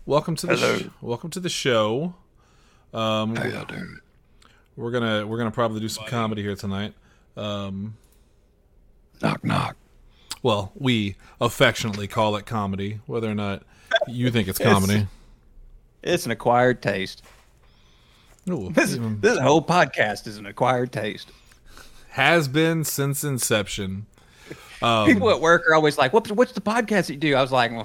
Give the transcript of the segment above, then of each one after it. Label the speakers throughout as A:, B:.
A: Welcome to the
B: Hello.
A: welcome to the show.
B: How y'all doing?
A: We're gonna probably do some comedy here tonight.
B: Knock, knock.
A: Well, we affectionately call it comedy, whether or not you think it's comedy.
C: It's an acquired taste.
A: Ooh,
C: This whole podcast is an acquired taste.
A: has been since inception.
C: People at work are always like, what's the podcast that you do? I was like, well,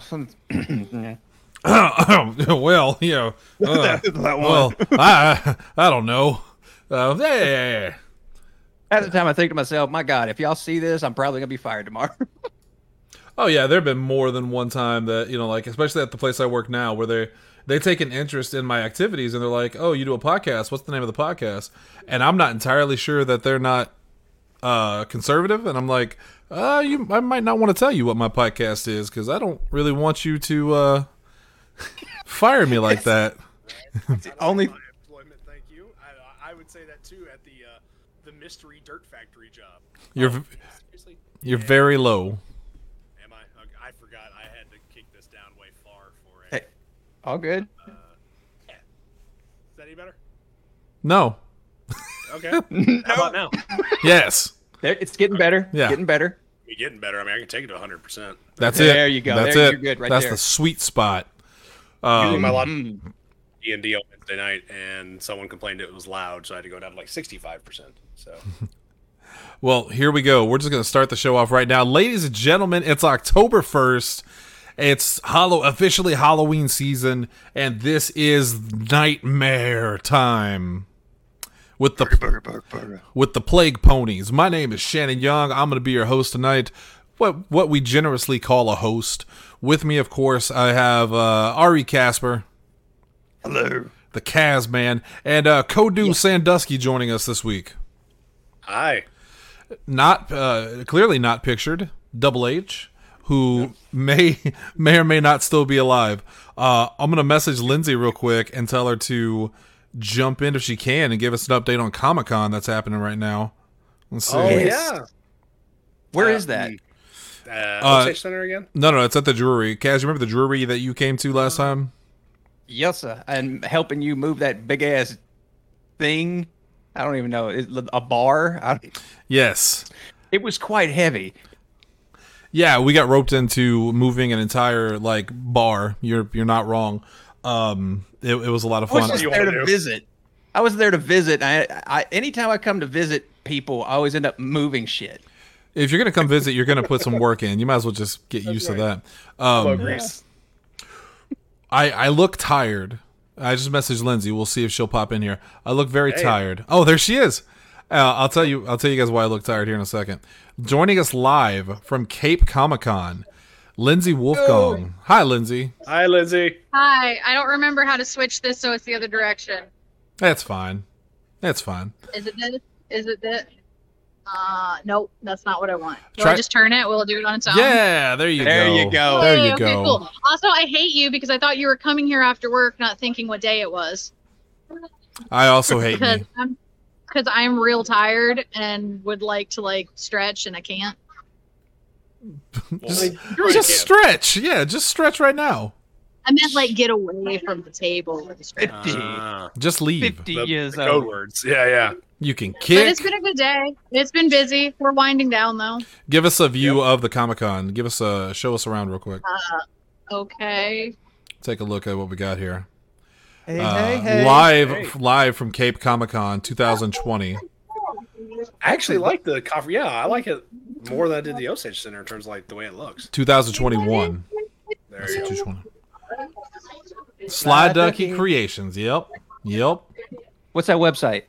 A: Well, you know, well, I don't know. Yeah.
C: at the time I think to myself, my God, if y'all see this, I'm probably going to be fired tomorrow.
A: Oh yeah, there have been more than one time that, you know, like especially at the place I work now, where they take an interest in my activities and they're like, "Oh, you do a podcast? What's the name of the podcast?" And I'm not entirely sure that they're not conservative, and I'm like, I might not want to tell you what my podcast is because I don't really want you to fire me like that.
C: Only
D: My employment, thank you. I would say that too at the mystery dirt factory job.
A: You're
D: Seriously?
A: you're very low.
D: Am I? Okay, I forgot. I had to kick this down way far for
C: Hey. all good.
D: Is that any better?
A: No.
D: Okay. How about now?
A: Yes.
C: It's getting better.
A: Yeah.
C: Getting better.
D: We're getting better. I mean, I can take it to 100%.
A: That's it.
C: There you go.
A: That's
C: There,
A: it.
C: you're good right
A: That's
C: there.
A: the sweet spot.
D: Usually my lot
C: Mm.
D: D&D on Wednesday night, and someone complained it was loud, so I had to go down to like 65%. So
A: Well, here we go. We're just going to start the show off right now. Ladies and gentlemen, it's October 1st. It's officially Halloween season, and this is nightmare time with the
B: Burger.
A: with the Plague Ponies. My name is Shannon Young. I'm going to be your host tonight. What we generously call a host. With me, of course, I have Ari Casper,
B: Hello.
A: the Kaz Man, and Kodu Sandusky joining us this week.
D: hi.
A: Not clearly not pictured. Double H, who may or may not still be alive. I'm gonna message Lindsay real quick and tell her to jump in if she can and give us an update on Comic-Con that's happening right now. Let's see.
D: Oh,
C: Yes.
D: yeah.
C: Where is that?
D: Osage Center again?
A: No, it's at the Drury. Kaz, you remember the Drury that you came to last time?
C: Yes, sir. And helping you move that big ass thing. I don't even know. A bar?
A: Yes.
C: It was quite heavy.
A: Yeah, we got roped into moving an entire like bar. You're not wrong. It was a lot of
C: I was
A: fun.
C: just
D: you
C: there
D: wanna
C: to
D: do?
C: visit. I was there to visit. I anytime I come to visit people, I always end up moving shit.
A: If you're gonna come visit, you're gonna put some work in. You might as well just get used to that.
D: Hello, Grease.
A: I look tired. I just messaged Lindsay. We'll see if she'll pop in here. I look very
D: Hey.
A: tired. Oh, there she is. I'll tell you guys why I look tired here in a second. Joining us live from Cape Comic Con, Lindsay Wolfgang. Hi, Lindsay.
D: Hi, Lindsay.
E: Hi, I don't remember how to switch this so it's the other direction.
A: That's fine. That's fine.
E: Is it this? Is it this? Nope, that's not what I want. Do
A: Try-
E: I just turn it? Will it do it on its own?
A: Yeah, there you
C: There
A: go.
C: you go.
A: There
E: Yay,
A: you
E: okay,
A: go.
E: cool. Also, I hate you because I thought you were coming here after work, not thinking what day it was.
A: I also hate me.
E: Because I'm real tired and would like to stretch and I can't.
A: Just stretch. Yeah, just stretch right now.
E: I meant get away from the table with the stretch.
C: 50,
A: Just leave.
C: 50 years
D: The code
C: old.
D: words. Yeah.
A: You can
E: But
A: kick.
E: it's been a good day. It's been busy. We're winding down though.
A: Give us a view of the Comic Con. Show us around real quick.
E: Okay.
A: Take a look at what we got here.
C: Hey, hey.
A: Live from Cape Comic Con 2020.
D: I actually like the coffee. Yeah, I like it more than I did the Osage Center in terms of the way it looks.
A: 2021.
D: There
A: That's
D: you
A: the
D: go.
A: 220. Sly Ducky Creations. Yep.
C: What's that website?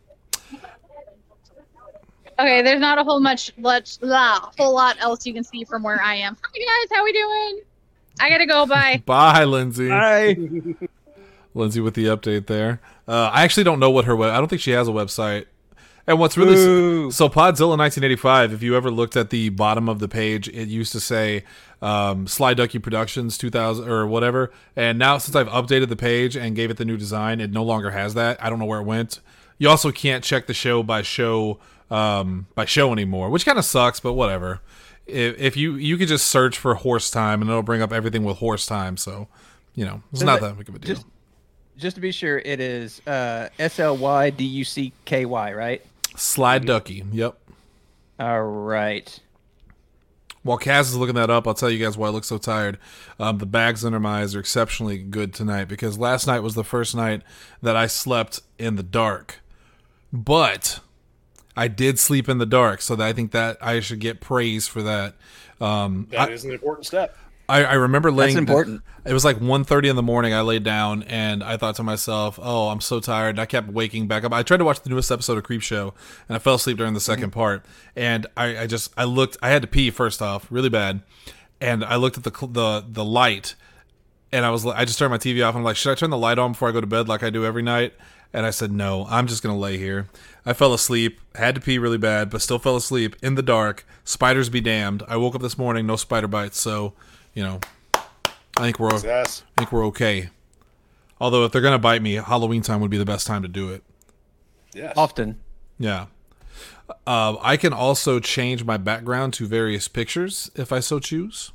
E: Okay, there's not a whole lot else you can see from where I am. Hi guys, how we doing? I gotta go. Bye.
A: Bye, Lindsay.
C: Hi.
A: Lindsay with the update there. I actually don't know what I don't think she has a website. And what's really
C: Boo.
A: so Podzilla 1985. If you ever looked at the bottom of the page, it used to say Sly Ducky Productions 2000 or whatever. And now since I've updated the page and gave it the new design, it no longer has that. I don't know where it went. You also can't check the show by show anymore, which kind of sucks, but whatever. If you could just search for Horse Time and it'll bring up everything with Horse Time. So it's
C: So
A: not
C: that-
A: that big of a deal.
C: Just to be sure, it is SLYDUCKY, right?
A: Slide Ducky. Yep.
C: All right.
A: While Kaz is looking that up, I'll tell you guys why I look so tired. The bags under my eyes are exceptionally good tonight because last night was the first night that I slept in the dark. But I did sleep in the dark, so I think that I should get praise for that.
D: That is an important step.
A: I remember laying.
C: That's important.
A: It was like 1:30 in the morning. I laid down and I thought to myself, "Oh, I'm so tired." And I kept waking back up. I tried to watch the newest episode of Creep Show, and I fell asleep during the second part. And I looked. I had to pee first off, really bad, and I looked at the light, and I just turned my TV off. And I'm like, should I turn the light on before I go to bed like I do every night? And I said, no, I'm just gonna lay here. I fell asleep, had to pee really bad, but still fell asleep in the dark. Spiders be damned. I woke up this morning, no spider bites, so I think we're okay. Although if they're gonna bite me, Halloween time would be the best time to do it.
D: Yes.
C: Often.
A: Yeah. I can also change my background to various pictures if I so choose.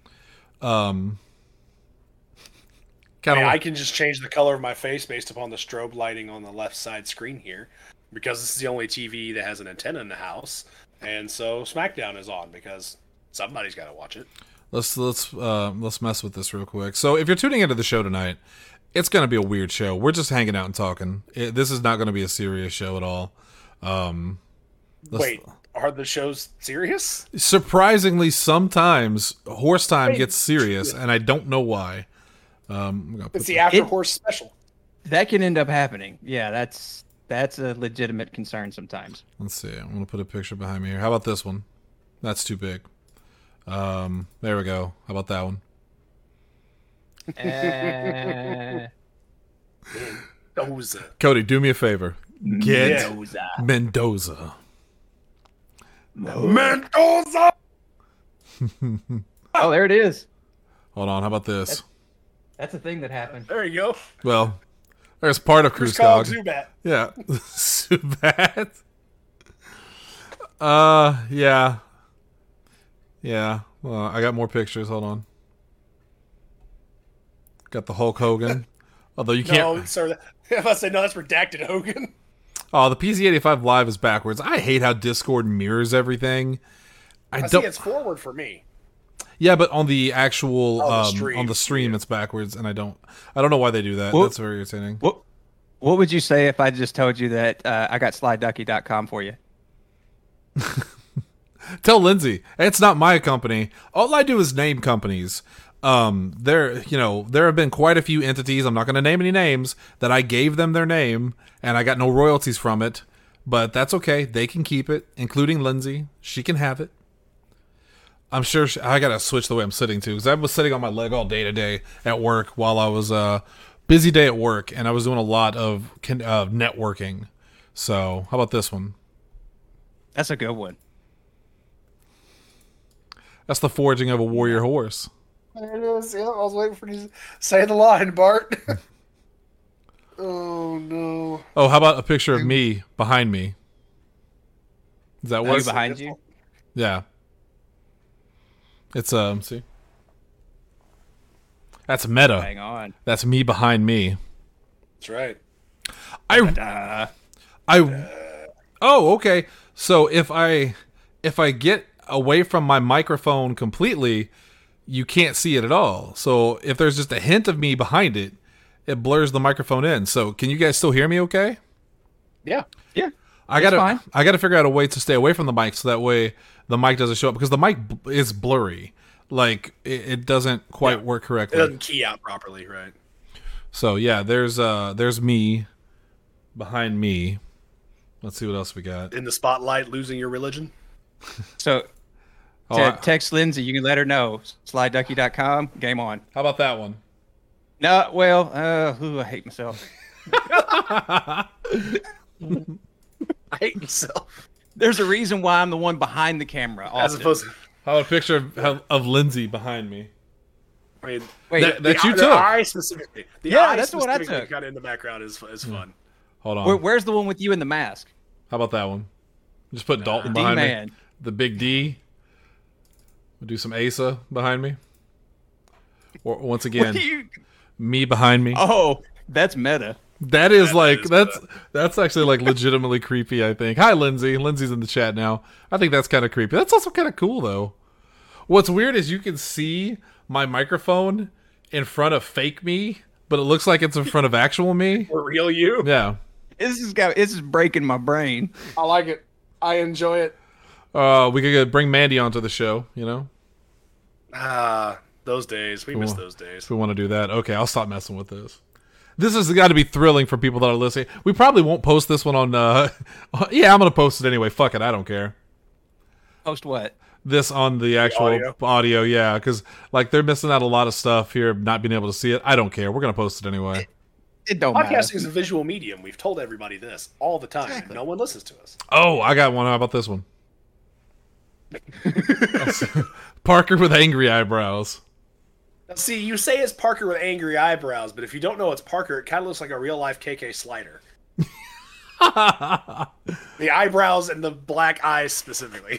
D: I can just change the color of my face based upon the strobe lighting on the left side screen here, because this is the only TV that has an antenna in the house, and so SmackDown is on because somebody's got to watch it.
A: Let's mess with this real quick. So if you're tuning into the show tonight, it's going to be a weird show. We're just hanging out and talking. This is not going to be a serious show at all.
D: Wait, are the shows serious?
A: Surprisingly, sometimes Horse Time gets serious, and I don't know why.
D: It's the After Horse special.
C: That can end up happening. Yeah, that's a legitimate concern sometimes.
A: Let's see. I'm going to put a picture behind me here. How about this one? That's too big. There we go. How about that one?
D: Mendoza.
A: Cody, do me a favor. Get
C: Mendoza.
D: Mendoza!
C: Oh, there it is.
A: Hold on. How about this?
C: That's a thing that happened.
D: There you go.
A: Well, there's part of Cruise
D: Cog
A: Cog.
D: Zubat.
A: Yeah. Zubat. Yeah. Yeah. Well, I got more pictures. Hold on. Got the Hulk Hogan. Although you can't.
D: No, sir. If I say no, that's redacted Hogan.
A: Oh, the PZ85 Live is backwards. I hate how Discord mirrors everything.
D: I see it's forward for me.
A: Yeah, but on the actual
D: on
A: the stream it's backwards, and I don't know why they do that.
C: Well,
A: that's very irritating.
C: What would you say if I just told you that I got slideducky.com for you?
A: Tell Lindsay, it's not my company. All I do is name companies. There have been quite a few entities, I'm not going to name any names, that I gave them their name, and I got no royalties from it. But that's okay. They can keep it, including Lindsay. She can have it. I'm sure I got to switch the way I'm sitting, too, because I was sitting on my leg all day today at work while I was busy day at work, and I was doing a lot of networking. So, how about this one?
C: That's a good one.
A: That's the forging of a warrior horse.
D: There it is. Yeah, I was waiting for you to say the line, Bart. Oh, no.
A: Oh, how about a picture of me behind me? Is that
C: Are you
A: what?
C: behind you?
A: Yeah. It's see. That's meta.
C: Hang on.
A: That's me behind me.
D: That's right.
A: Oh, okay. So if I get away from my microphone completely, you can't see it at all. So if there's just a hint of me behind it, it blurs the microphone in. So can you guys still hear me okay?
D: Yeah.
C: Yeah.
A: I gotta figure out a way to stay away from the mic so that way the mic doesn't show up, because the mic is blurry. Like it doesn't quite work
D: It
A: correctly.
D: doesn't key out properly, right?
A: So yeah, there's me behind me. Let's see what else we got.
D: In the spotlight, losing your religion.
C: So text Lindsay. You can let her know. Slideducky.com. Game on.
A: How about that one?
C: No, well, I hate myself.
D: I hate myself.
C: There's a reason why I'm the one behind the camera.
D: As
C: Often.
D: opposed to,
A: How about a picture of Lindsay behind me?
D: I mean,
C: Wait,
A: that you
D: the
A: took.
D: eye specifically. The
C: Yeah,
D: eye
C: that's the one I
D: specifically
C: took.
D: Kind of in the background is fun.
A: Hold on.
C: where's the one with you in the mask?
A: How about that one? Just put Dalton
C: D
A: behind me.
C: man.
A: The big D. We'll do some Asa behind me. Or once again, Me behind me.
C: Oh, that's meta.
A: That is like that's actually like legitimately creepy, I think. Hi Lindsay. Lindsay's in the chat now. I think that's kind of creepy. That's also kind of cool though. What's weird is you can see my microphone in front of fake me, but it looks like it's in front of actual me.
D: For real you?
A: Yeah.
C: This is breaking my brain.
D: I like it. I enjoy it.
A: We could bring Mandy onto the show, you know?
D: Those days. We miss those days.
A: If we want to do that. Okay, I'll stop messing with this. This has got to be thrilling for people that are listening. We probably won't post this one on... yeah, I'm going to post it anyway. Fuck it, I don't care.
C: Post what?
A: This on the actual audio, yeah. Because like they're missing out a lot of stuff here, not being able to see it. I don't care. We're going to post it anyway.
C: It don't
D: Podcasting
C: matter.
D: is a visual medium. We've told everybody this all the time. Exactly. No one listens to us.
A: Oh, I got one. How about this one? Parker with angry eyebrows.
D: See, you say it's Parker with angry eyebrows, but if you don't know it's Parker, it kind of looks like a real-life KK Slider. The eyebrows and the black eyes specifically.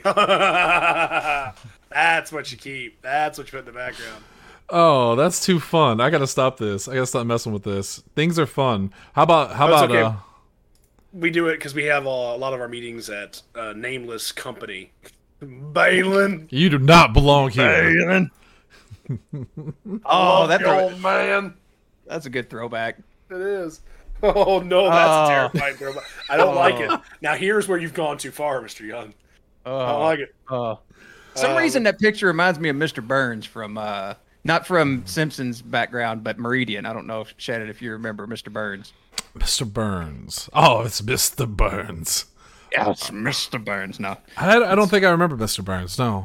D: That's what you keep. That's what you put in the background.
A: Oh, that's too fun. I gotta stop this. I gotta stop messing with this. Things are fun. How about
D: okay. We do it because we have a lot of our meetings at nameless company. Balin.
A: You do not belong here.
D: Balin.
C: Oh, that
D: old man.
C: That's a good throwback.
D: It is. Oh no, that's a terrifying throwback. I don't like it. Now here's where you've gone too far, Mr. Young. I don't like it.
C: Some reason that picture reminds me of Mr. Burns from not from Simpsons background, but Meridian. I don't know, Shannon, if you remember Mr. Burns.
A: Mr. Burns. Oh, it's Mr. Burns.
C: Yeah, it's Mr. Burns. No,
A: I don't think I remember Mr. Burns. No.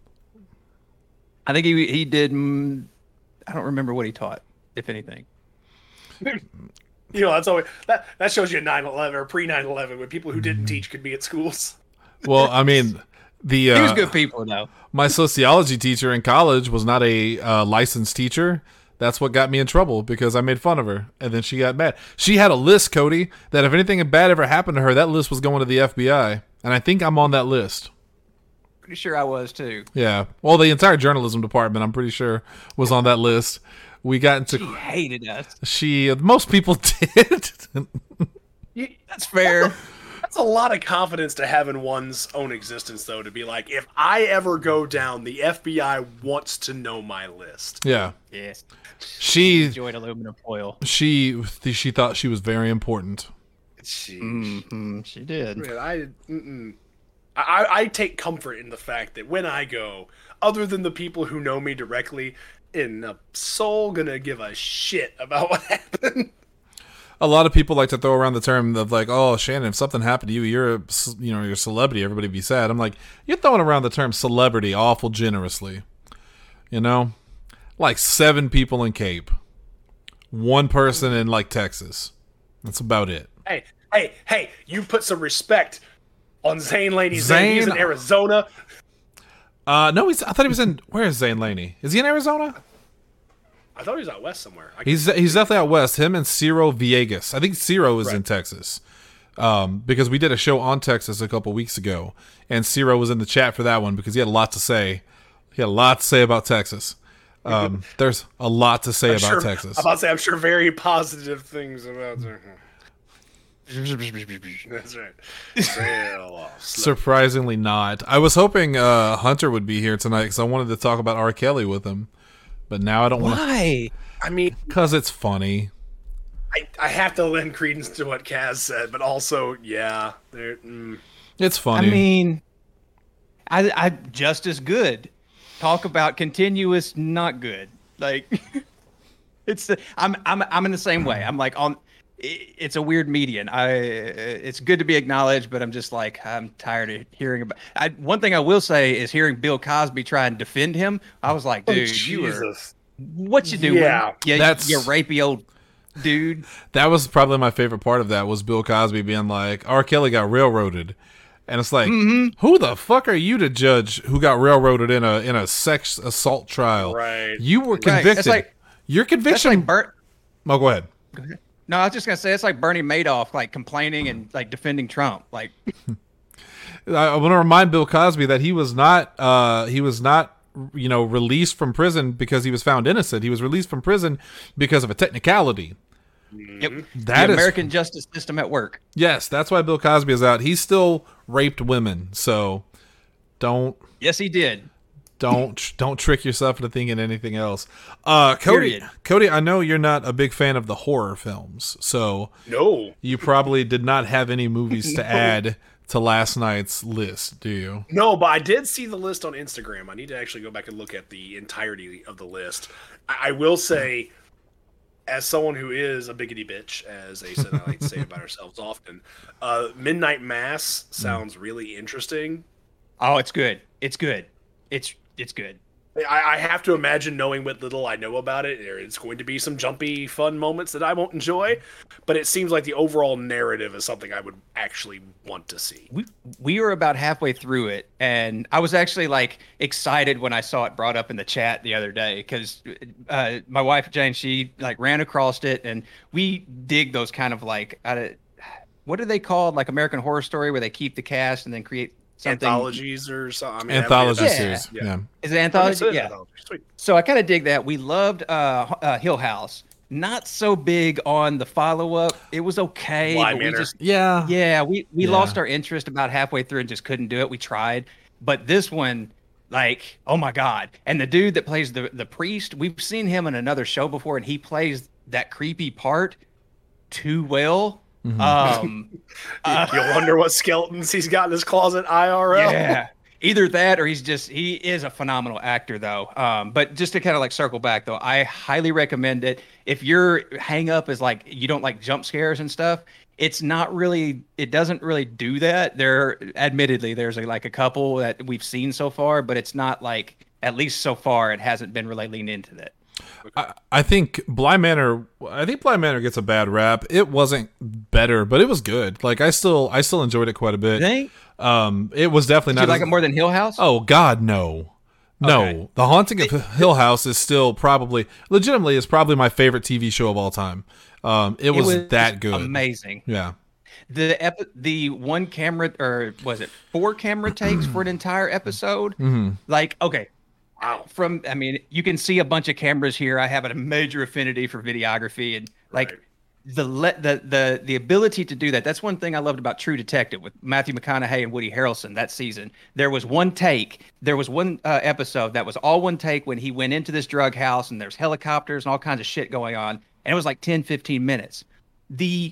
C: I think he did. I don't remember what he taught, if anything.
D: You know, that's always that shows you 9/11 or pre 9/11 when people who didn't teach could be at schools.
A: Well, I mean, he
C: was good people though.
A: My sociology teacher in college was not a licensed teacher. That's what got me in trouble because I made fun of her, and then she got mad. She had a list, Cody, that if anything bad ever happened to her, that list was going to the FBI, and I think I'm on that list.
C: Pretty sure I was too.
A: Yeah. Well, the entire journalism department, I'm pretty sure, was on that list. We got into.
C: She hated us.
A: Most people did.
C: That's fair.
D: That's a lot of confidence to have in one's own existence, though, to be like, if I ever go down, the FBI wants to know my list.
A: Yeah.
C: Yes.
A: She
C: enjoyed aluminum foil.
A: She thought she was very important.
C: She did.
D: Man, I take comfort in the fact that when I go, other than the people who know me directly, in a soul gonna give a shit about what happened.
A: A lot of people like to throw around the term of like, "Oh, Shannon, if something happened to you, you're a celebrity. Everybody be sad." I'm like, you're throwing around the term celebrity awful generously. You know, like 7 people in Cape, 1 person in like Texas. That's about it.
D: Hey! You put some respect on Zane Laney's name. He's in Arizona.
A: No, I thought he was in. Where is Zane Laney? Is he in Arizona?
D: I thought he was out west somewhere.
A: He's definitely out west. Him and Ciro Villegas. I think Ciro is in Texas. Because we did a show on Texas a couple weeks ago, and Ciro was in the chat for that one because he had a lot to say. He had a lot to say about Texas. There's a lot to say about Texas.
D: I'm about to say, I'm sure very positive things about That's right.
A: Surprisingly not. I was hoping Hunter would be here tonight because I wanted to talk about R. Kelly with him. But now I don't want to.
C: Why?
D: I mean,
A: because it's funny.
D: I have to lend credence to what Kaz said, but also, yeah,
A: it's funny.
C: I mean, I just as good. Talk about continuous, not good. Like, I'm in the same way. I'm like it's a weird median. It's good to be acknowledged, but I'm just like, I'm tired of hearing about. One thing I will say is hearing Bill Cosby try and defend him. I was like, dude, what you doing?
D: Yeah,
C: you rapey old dude.
A: That was probably my favorite part of that was Bill Cosby being like, R. Kelly got railroaded, and it's like, who the fuck are you to judge who got railroaded in a sex assault trial?
D: Right,
A: you were convicted. It's like, your conviction.
C: Like
A: oh, go ahead.
C: No, I was just gonna say it's like Bernie Madoff, like complaining and like defending Trump. Like,
A: I want to remind Bill Cosby that he was not released from prison because he was found innocent. He was released from prison because of a technicality.
C: Yep.
A: That
C: the
A: is
C: American justice system at work.
A: Yes, that's why Bill Cosby is out. He still raped women, so don't.
C: Yes, he did.
A: Don't trick yourself into thinking anything else. Cody, I know you're not a big fan of the horror films, so
D: no,
A: you probably did not have any movies to add to last night's list, do you?
D: No, but I did see the list on Instagram. I need to actually go back and look at the entirety of the list. I will say, as someone who is a biggity bitch, as I said, I like to say about ourselves often, Midnight Mass sounds really interesting.
C: Oh, it's good. It's good. It's good.
D: I have to imagine, knowing what little I know about it, there's going to be some jumpy, fun moments that I won't enjoy, but it seems like the overall narrative is something I would actually want to see.
C: We were about halfway through it, and I was actually like excited when I saw it brought up in the chat the other day, because my wife Jane, she like ran across it, and we dig those kind of like what are they called, like American Horror Story, where they keep the cast and then create something.
D: Anthologies or something. I mean,
A: anthology series. Yeah.
C: Is it anthology? Yeah.
D: Anthology. Sweet.
C: So I kind of dig that. We loved Hill House. Not so big on the follow-up. It was okay.
D: Bly
C: but
D: Manor.
C: We lost our interest about halfway through and just couldn't do it. We tried. But this one, like, oh my God. And the dude that plays the priest, we've seen him in another show before, and he plays that creepy part too well.
D: You'll wonder what skeletons he's got in his closet IRL.
C: Yeah, either that or he is a phenomenal actor though. But just to kind of like circle back though, I highly recommend it. If your hang up is like you don't like jump scares and stuff, it doesn't really do that. Admittedly, there's like a couple that we've seen so far, but it's not like, at least so far, it hasn't been really leaned into that.
A: I think Bly Manor gets a bad rap. It wasn't better, but it was good. Like I still enjoyed it quite a bit. It was definitely not.
C: Did you like it more than Hill House?
A: Oh God, no. No, The Haunting of Hill House is still probably my favorite TV show of all time. It was that good.
C: Amazing.
A: Yeah.
C: The one camera, or was it 4 camera takes for an entire episode?
A: Mm-hmm.
C: Like, okay.
D: Wow.
C: You can see a bunch of cameras here. I have a major affinity for videography, and like the ability to do that. That's one thing I loved about True Detective with Matthew McConaughey and Woody Harrelson that season. There was one take. There was one episode that was all one take when he went into this drug house, and there's helicopters and all kinds of shit going on, and it was like 10-15 minutes. The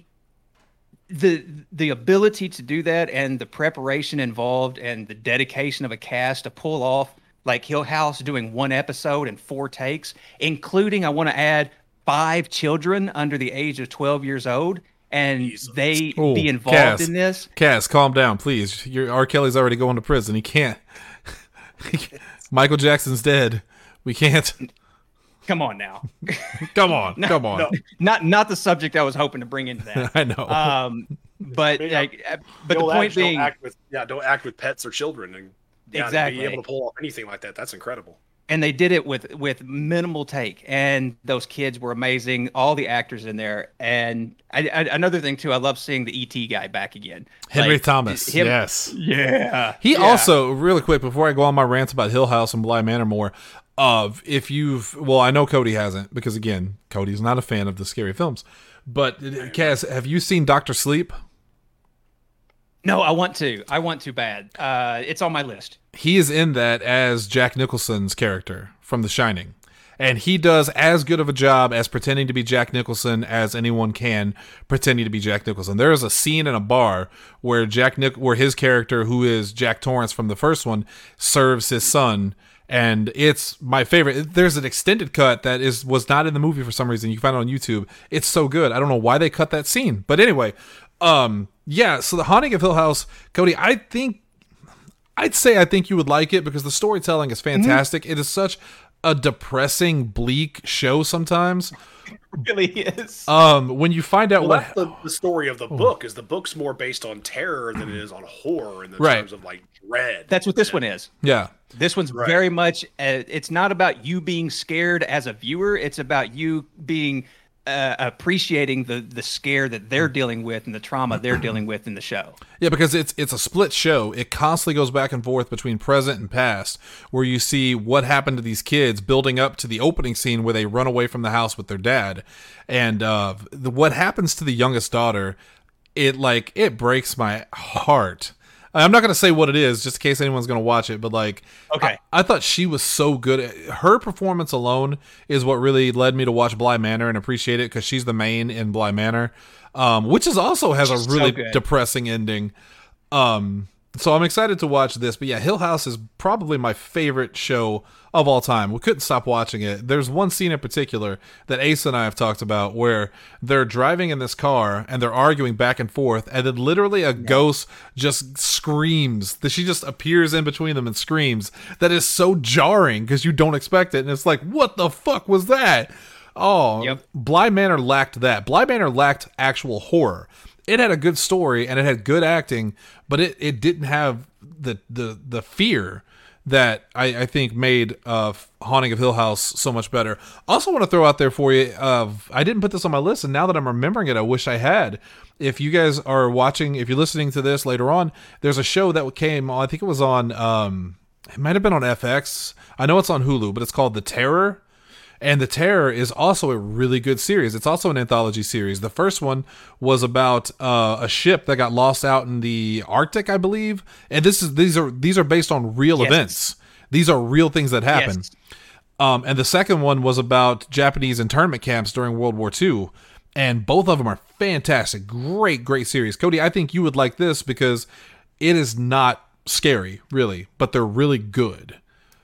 C: ability to do that, and the preparation involved, and the dedication of a cast to pull off like Hill House doing one episode and 4 takes, including, I want to add, 5 children under the age of 12 years old, and be involved in this.
A: Cass, calm down, please. R. Kelly's already going to prison. He can't. Michael Jackson's dead. We can't.
C: Come on now.
A: Come on.
C: No, not the subject I was hoping to bring into that.
A: I know.
C: But the point being,
D: don't act with pets or children, and
C: exactly,
D: to be able to pull off anything like that, that's incredible.
C: And they did it with minimal take, and those kids were amazing. All the actors in there, and another thing too, I love seeing the ET guy back again.
A: Henry Thomas, yes,
C: yeah.
A: He also, really quick before I go on my rants about Hill House and Bly Manor more, I know Cody hasn't, because again, Cody's not a fan of the scary films. But Cass, have you seen Dr. Sleep?
C: No, I want to bad. It's on my list.
A: He is in that as Jack Nicholson's character from The Shining. And he does as good of a job as pretending to be Jack Nicholson as anyone can pretending to be Jack Nicholson. There is a scene in a bar where where his character, who is Jack Torrance from the first one, serves his son, and it's my favorite. There's an extended cut that was not in the movie for some reason. You can find it on YouTube. It's so good. I don't know why they cut that scene, but anyway, so The Haunting of Hill House, Cody, I think you would like it because the storytelling is fantastic. Mm-hmm. It is such a depressing, bleak show sometimes.
C: It really is.
A: When you find out
D: that's the story of the book, is the book's more based on terror than it is on horror in the terms of like dread.
C: That's what this one is.
A: Yeah.
C: This one's very much, it's not about you being scared as a viewer. It's about you being appreciating the scare that they're dealing with and the trauma they're dealing with in the show.
A: Yeah, because it's a split show. It constantly goes back and forth between present and past, where you see what happened to these kids building up to the opening scene where they run away from the house with their dad. And what happens to the youngest daughter, it breaks my heart. I'm not going to say what it is, just in case anyone's going to watch it, but like,
C: okay.
A: I thought she was so good. Her performance alone is what really led me to watch Bly Manor and appreciate it, because she's the main in Bly Manor, which is also has a really depressing ending. So I'm excited to watch this. But yeah, Hill House is probably my favorite show of all time. We couldn't stop watching it. There's one scene in particular that Ace and I have talked about where they're driving in this car and they're arguing back and forth, and then literally a ghost just screams. She just appears in between them and screams. That is so jarring because you don't expect it. And it's like, what the fuck was that? Oh, yep. Bly Manor lacked that. Bly Manor lacked actual horror. It had a good story and it had good acting, but it didn't have the fear that I think made Haunting of Hill House so much better. Also want to throw out there for you, I didn't put this on my list, and now that I'm remembering it, I wish I had. If you guys are watching, if you're listening to this later on, there's a show that came on, I think it was on, it might have been on FX. I know it's on Hulu, but it's called The Terror. And The Terror is also a really good series. It's also an anthology series. The first one was about a ship that got lost out in the Arctic, I believe. And these are based on real events. These are real things that happen. Yes. And the second one was about Japanese internment camps during World War II. And both of them are fantastic. Great series. Cody, I think you would like this because it is not scary, really, but they're really good.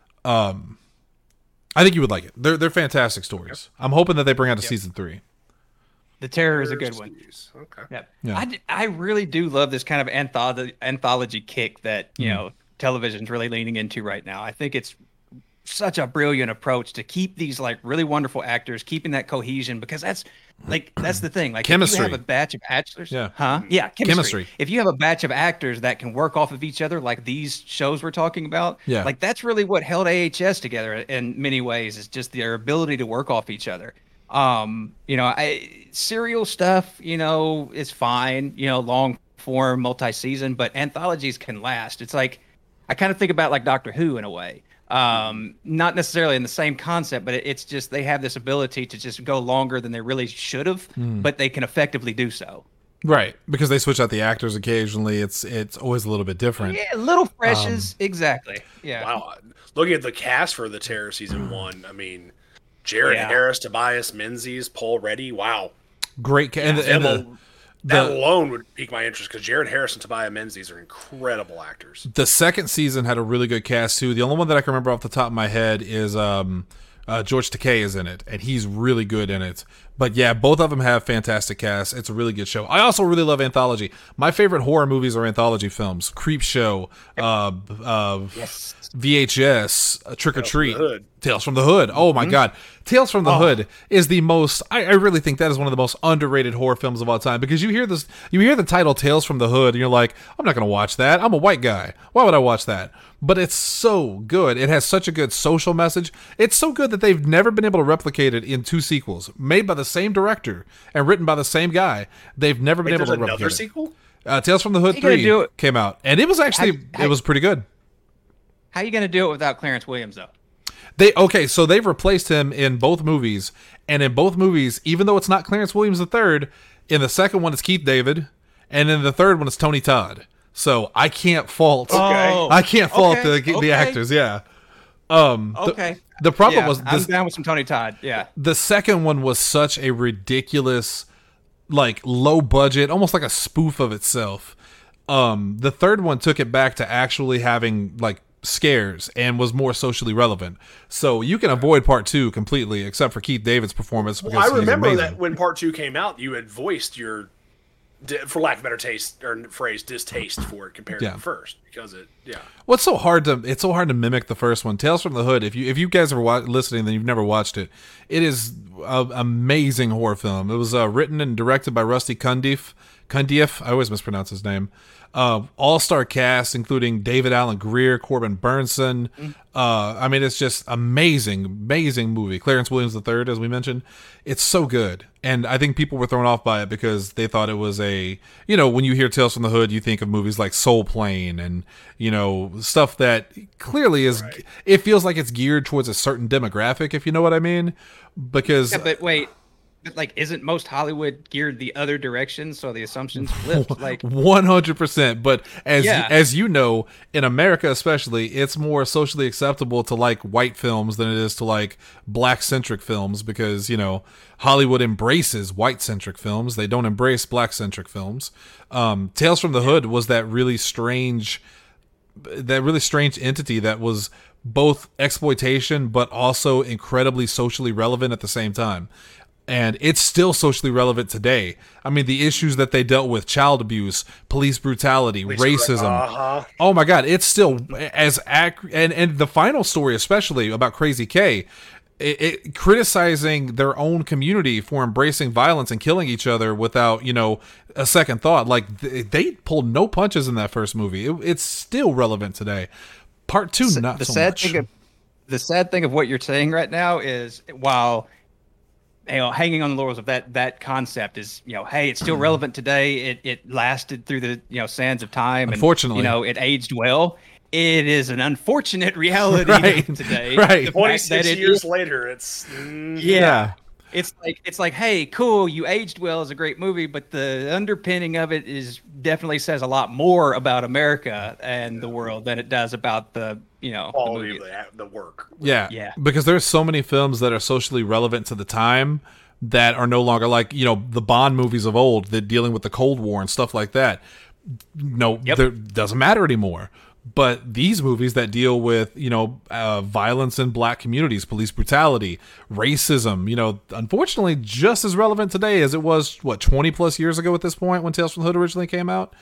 A: I think you would like it. They're fantastic stories. I'm hoping that they bring out a season 3.
C: The Terror is a good one.
D: Okay.
C: Yep. Yeah. I really do love this kind of anthology kick that television's really leaning into right now. I think it's such a brilliant approach to keep these like really wonderful actors, keeping that cohesion, because that's the thing. Like
A: chemistry.
C: If you have a batch of actors,
A: chemistry.
C: If you have a batch of actors that can work off of each other, like these shows we're talking about, like that's really what held AHS together in many ways, is just their ability to work off each other. Serial stuff, is fine, long form, multi-season, but anthologies can last. It's like, I kind of think about like Doctor Who in a way. Not necessarily in the same concept, but it's just they have this ability to just go longer than they really should have, but they can effectively do so.
A: Right, because they switch out the actors occasionally. It's always a little bit different.
C: Yeah, little freshes, exactly. Yeah.
D: Wow, looking at the cast for The Terror season 1, I mean, Jared Harris, Tobias Menzies, Paul Reddy. Wow,
A: great.
D: That alone would pique my interest, because Jared Harris and Tobias Menzies are incredible actors.
A: The second season had a really good cast too. The only one that I can remember off the top of my head is George Takei is in it, and he's really good in it. But yeah, both of them have fantastic casts. It's a really good show. I also really love anthology. My favorite horror movies are anthology films. Creepshow, VHS, Trick or Treat, Tales from the Hood. Oh my God. Tales from the Hood is the most, I really think that is one of the most underrated horror films of all time, because you hear the title Tales from the Hood and you're like, I'm not going to watch that. I'm a white guy. Why would I watch that? But it's so good. It has such a good social message. It's so good that they've never been able to replicate it in 2 sequels made by the same director and written by the same guy. They've never been able to replicate
D: another sequel?
A: Tales from the Hood 3 came out, and it was actually, it was pretty good.
C: How are you going to do it without Clarence Williams, though?
A: So they've replaced him in both movies, and in both movies, even though it's not Clarence Williams III, in the second one it's Keith David, and in the third one it's Tony Todd. So I can't fault. The actors. Yeah. The problem was
C: I'm down with some Tony Todd. Yeah.
A: The second one was such a ridiculous, like low budget, almost like a spoof of itself. The third one took it back to actually having like scares and was more socially relevant. So you can avoid part 2 completely, except for Keith David's performance.
D: Well, I remember that when part 2 came out, you had voiced your, for lack of a better taste or phrase, distaste for it compared to the first. because yeah.
A: Well, it's so hard to mimic the first one. Tales from the Hood. If you guys are listening, then you've never watched it. It is an amazing horror film. It was written and directed by Rusty Cundiff. I always mispronounce his name. All-star cast, including David Alan Grier, Corbin Burnson. I mean, it's just amazing movie. Clarence Williams III, as we mentioned. It's so good. And I think people were thrown off by it because they thought it was when you hear Tales from the Hood, you think of movies like Soul Plane and, stuff that clearly is, it feels like it's geared towards a certain demographic, if you know what I mean. Because.
C: Yeah, but wait. But like, isn't most Hollywood geared the other direction? So the assumption's flipped. Like
A: 100%. But as you know, in America especially, it's more socially acceptable to like white films than it is to like black centric films because Hollywood embraces white centric films. They don't embrace black centric films. Tales from the Hood was that really strange entity that was both exploitation but also incredibly socially relevant at the same time. And it's still socially relevant today. I mean, the issues that they dealt with, child abuse, police brutality, racism. Oh my God, it's still as accurate. And the final story, especially about Crazy K, it criticizing their own community for embracing violence and killing each other without, a second thought. Like they pulled no punches in that first movie. It's still relevant today. Part 2, not so much.
C: The sad thing of what you're saying right now is while hanging on the laurels of that concept is, hey, it's still relevant today. It lasted through the, sands of time.
A: Unfortunately.
C: And, it aged well. It is an unfortunate reality today.
A: Right.
D: 26 years later, it's...
C: Yeah. It's like, hey, cool, you aged well is a great movie, but the underpinning of it definitely says a lot more about America and the world than it does about the
D: quality of the work.
A: Yeah. Because there's so many films that are socially relevant to the time that are no longer like, the Bond movies of old that dealing with the Cold War and stuff like that. It doesn't matter anymore. But these movies that deal with, violence in black communities, police brutality, racism, unfortunately, just as relevant today as it was, 20 plus years ago at this point when Tales from the Hood originally came out?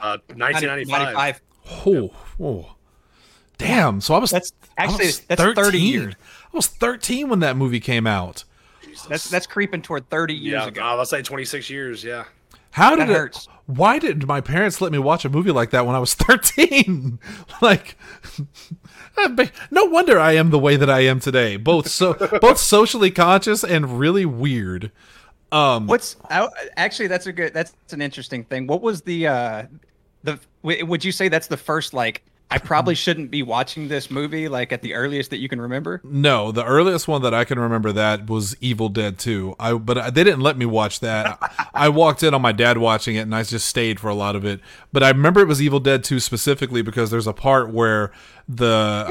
D: 1995.
A: Oh. Damn. So I was
C: 30 years.
A: I was 13 when that movie came out.
C: That's creeping toward 30 years ago.
D: I was say 26 years, yeah.
A: How did it? Why did my parents let me watch a movie like that when I was 13? Like, no wonder I am the way that I am today. Both socially conscious and really weird.
C: Actually that's an interesting thing. What was would you say that's the first I probably shouldn't be watching this movie at the earliest that you can remember?
A: No, the earliest one that I can remember that was Evil Dead 2. But they didn't let me watch that. I walked in on my dad watching it and I just stayed for a lot of it. But I remember it was Evil Dead 2 specifically because there's a part where the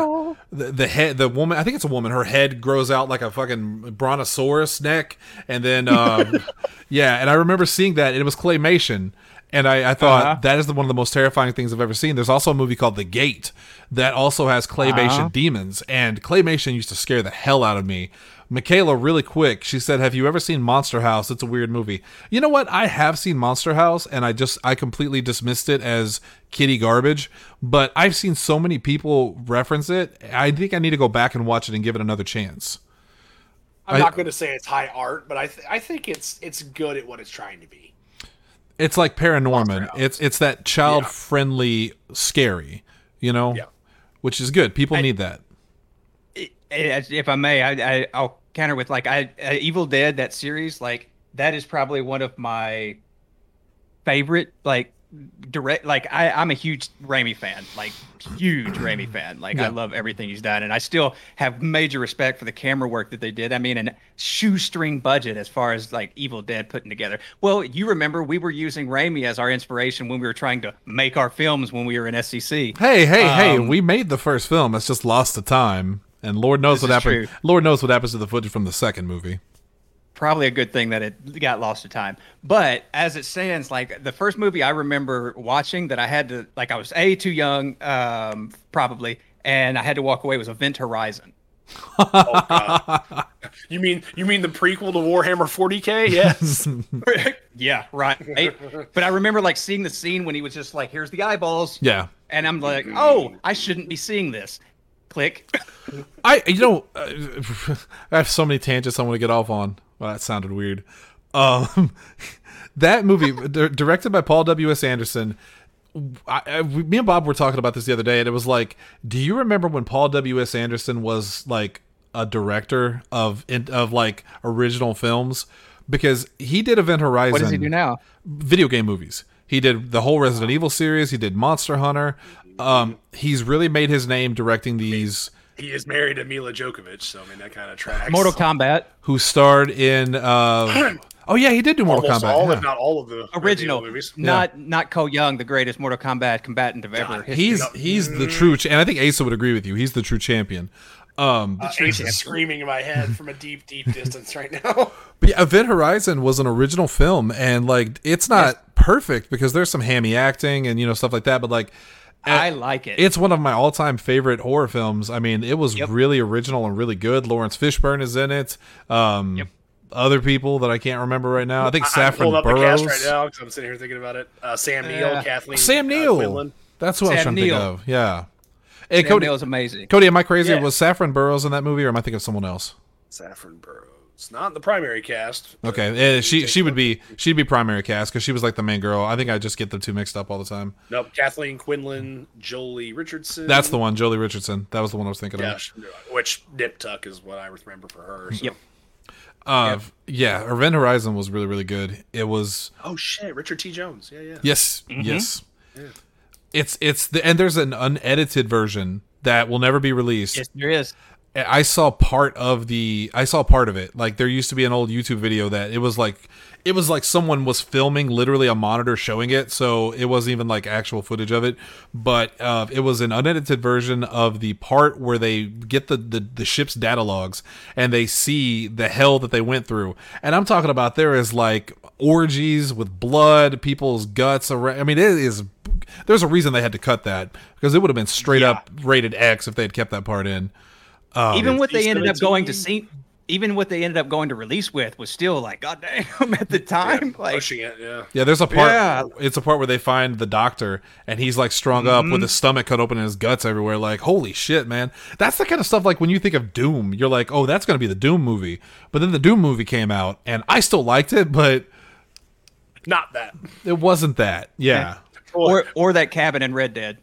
A: woman, I think it's a woman, her head grows out like a fucking brontosaurus neck, and then and I remember seeing that, and it was claymation. And I thought that is one of the most terrifying things I've ever seen. There's also a movie called The Gate that also has claymation demons, and claymation used to scare the hell out of me. Michaela, really quick, she said, have you ever seen Monster House? It's a weird movie. You know what? I have seen Monster House, and I completely dismissed it as kiddie garbage, but I've seen so many people reference it. I think I need to go back and watch it and give it another chance.
D: I'm not going to say it's high art, but I think it's good at what it's trying to be.
A: It's like Paranorman. It's that child-friendly scary, which is good. People need that.
C: If I may, I'll counter with Evil Dead, that series, that is probably one of my favorite direct. I'm a huge Raimi fan, I love everything he's done, and I still have major respect for the camera work that they did. I mean, a shoestring budget as far as Evil Dead putting together. Well, you remember we were using Raimi as our inspiration when we were trying to make our films when we were in SCC.
A: Hey, we made the first film. It's just lost to time, and Lord knows what happened. True. Lord knows what happens to the footage from the second movie.
C: Probably a good thing that it got lost to time. But as it stands, the first movie I remember watching that I had to, I was too young, probably, and I had to walk away was Event Horizon.
D: Oh god. You mean the prequel to Warhammer 40K? Yes.
C: Yeah, right. But I remember like seeing the scene when he was just like, "Here's the eyeballs."
A: Yeah.
C: And I'm like, "Oh, I shouldn't be seeing this." Click.
A: I have so many tangents I want to get off on. Well, that sounded weird. That movie, directed by Paul W.S. Anderson. Me and Bob were talking about this the other day, and it was like, do you remember when Paul W.S. Anderson was like a director of like original films? Because he did Event Horizon.
C: What does he do now?
A: Video game movies. He did the whole Resident Evil series. He did Monster Hunter. He's really made his name directing these.
D: He is married to Mila Djokovic, so I mean that kind of tracks.
C: Mortal Kombat.
A: Who starred in? Oh yeah, he did do Mortal
D: Almost
A: Kombat.
D: all,
A: Yeah.
D: if not all of the
C: Original
D: movies.
C: Not Ko Young, the greatest Mortal Kombat combatant of ever.
A: He's the true, and I think Asa would agree with you. He's the true champion.
D: Ace is screaming in my head from a deep distance right now.
A: But yeah, Event Horizon was an original film, and like it's not perfect because there's some hammy acting and stuff like that. But like,
C: I like it.
A: It's one of my all-time favorite horror films. I mean, it was really original and really good. Lawrence Fishburne is in it. Other people that I can't remember right now. I think Saffron
D: I'm pulling
A: Burrows.
D: up the cast right now because I'm sitting here thinking about it. Sam Neill, Kathleen.
A: Sam Neill.
D: Quinlan.
A: That's what I was
C: Sam
A: trying to think
C: Neill.
A: of. Yeah. Hey,
C: Sam
A: Cody,
C: Neill's amazing.
A: Cody, am I crazy?
D: Yeah.
A: Was Saffron Burrows in that movie, or am I thinking of someone else?
D: Saffron Burrows, not the primary cast.
A: Okay, she'd be primary cast because she was like the main girl. I think I just get the two mixed up all the time.
D: Nope, Kathleen Quinlan, Jolie Richardson.
A: That's the one, Jolie Richardson. That was the one I was thinking of.
D: Which Nip Tuck is what I remember for her. So.
C: Yep.
A: Yeah, Event Horizon was really, really good. It was.
D: Oh shit, Richard T. Jones. Yeah.
A: Yes, yes. Yeah. And there's an unedited version that will never be released.
C: Yes, there is.
A: I saw part of it. Like there used to be an old YouTube video that it was like someone was filming literally a monitor showing it, so it wasn't even like actual footage of it. But it was an unedited version of the part where they get the ship's data logs and they see the hell that they went through. And I'm talking about there is like orgies with blood, people's guts around. I mean, there's a reason they had to cut that because it would have been straight up rated X if they had kept that part in.
C: Even what they ended up going to release with was still like, goddamn, at the time.
D: Yeah, pushing it, yeah.
A: Yeah, there's a part. Yeah. It's a part where they find the doctor and he's like strung up with his stomach cut open and his guts everywhere. Like, holy shit, man! That's the kind of stuff. Like when you think of Doom, you're like, oh, that's gonna be the Doom movie. But then the Doom movie came out, and I still liked it, but
D: not that.
A: It wasn't that. Yeah.
C: Or that cabin in Red Dead.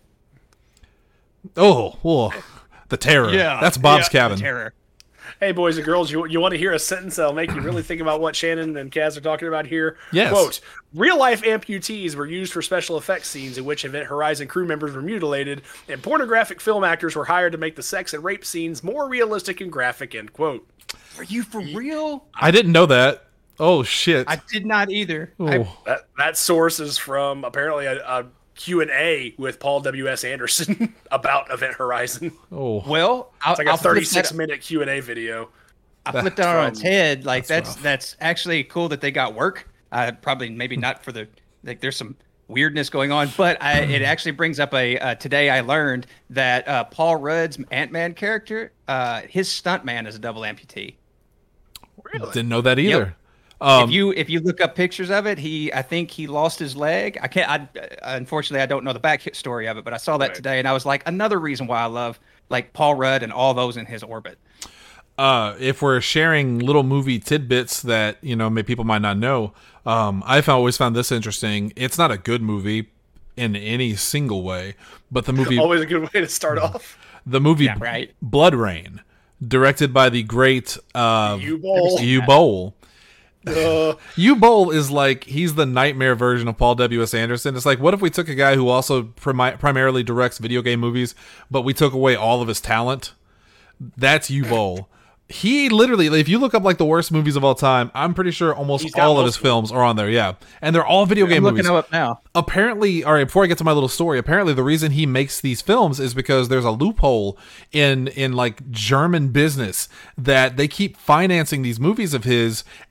A: Oh. The Terror.
C: Yeah,
A: that's Bob's cabin.
C: The Terror.
D: Hey, boys and girls, you want to hear a sentence that'll make you really think about what Shannon and Kaz are talking about here?
A: Yes.
D: Quote, real-life amputees were used for special effects scenes in which Event Horizon crew members were mutilated, and pornographic film actors were hired to make the sex and rape scenes more realistic and graphic, end quote.
C: Are you for real?
A: I didn't know that. Oh, shit.
C: I did not either.
D: That source is from apparently a Q&A with Paul W.S. Anderson about Event Horizon.
A: Oh,
C: well,
D: it's like a 36-minute Q&A video.
C: I flipped that on its head. Like that's actually cool that they got work. Probably maybe not for there's some weirdness going on, but it actually brings up today I learned that Paul Rudd's Ant-Man character, his stuntman is a double amputee.
D: Really?
A: Didn't know that either.
C: Yep. If you look up pictures of it, I think he lost his leg. Unfortunately I don't know the back story of it, but I saw that today and I was like, another reason why I love like Paul Rudd and all those in his orbit.
A: If we're sharing little movie tidbits that people might not know, I've always found this interesting. It's not a good movie in any single way, but the movie
D: always a good way to start off.
A: The movie Blood Rain, directed by the great Uwe Boll. Uwe Boll is like, he's the nightmare version of Paul W.S. Anderson. It's like, what if we took a guy who also primarily directs video game movies, but we took away all of his talent? That's Uwe Boll. He literally, if you look up like the worst movies of all time, I'm pretty sure almost all of his films are on there. Yeah. And they're all video game movies.
C: I'm looking them up now.
A: Apparently, all right, before I get to my little story, apparently the reason he makes these films is because there's a loophole in like German business that they keep financing these movies of his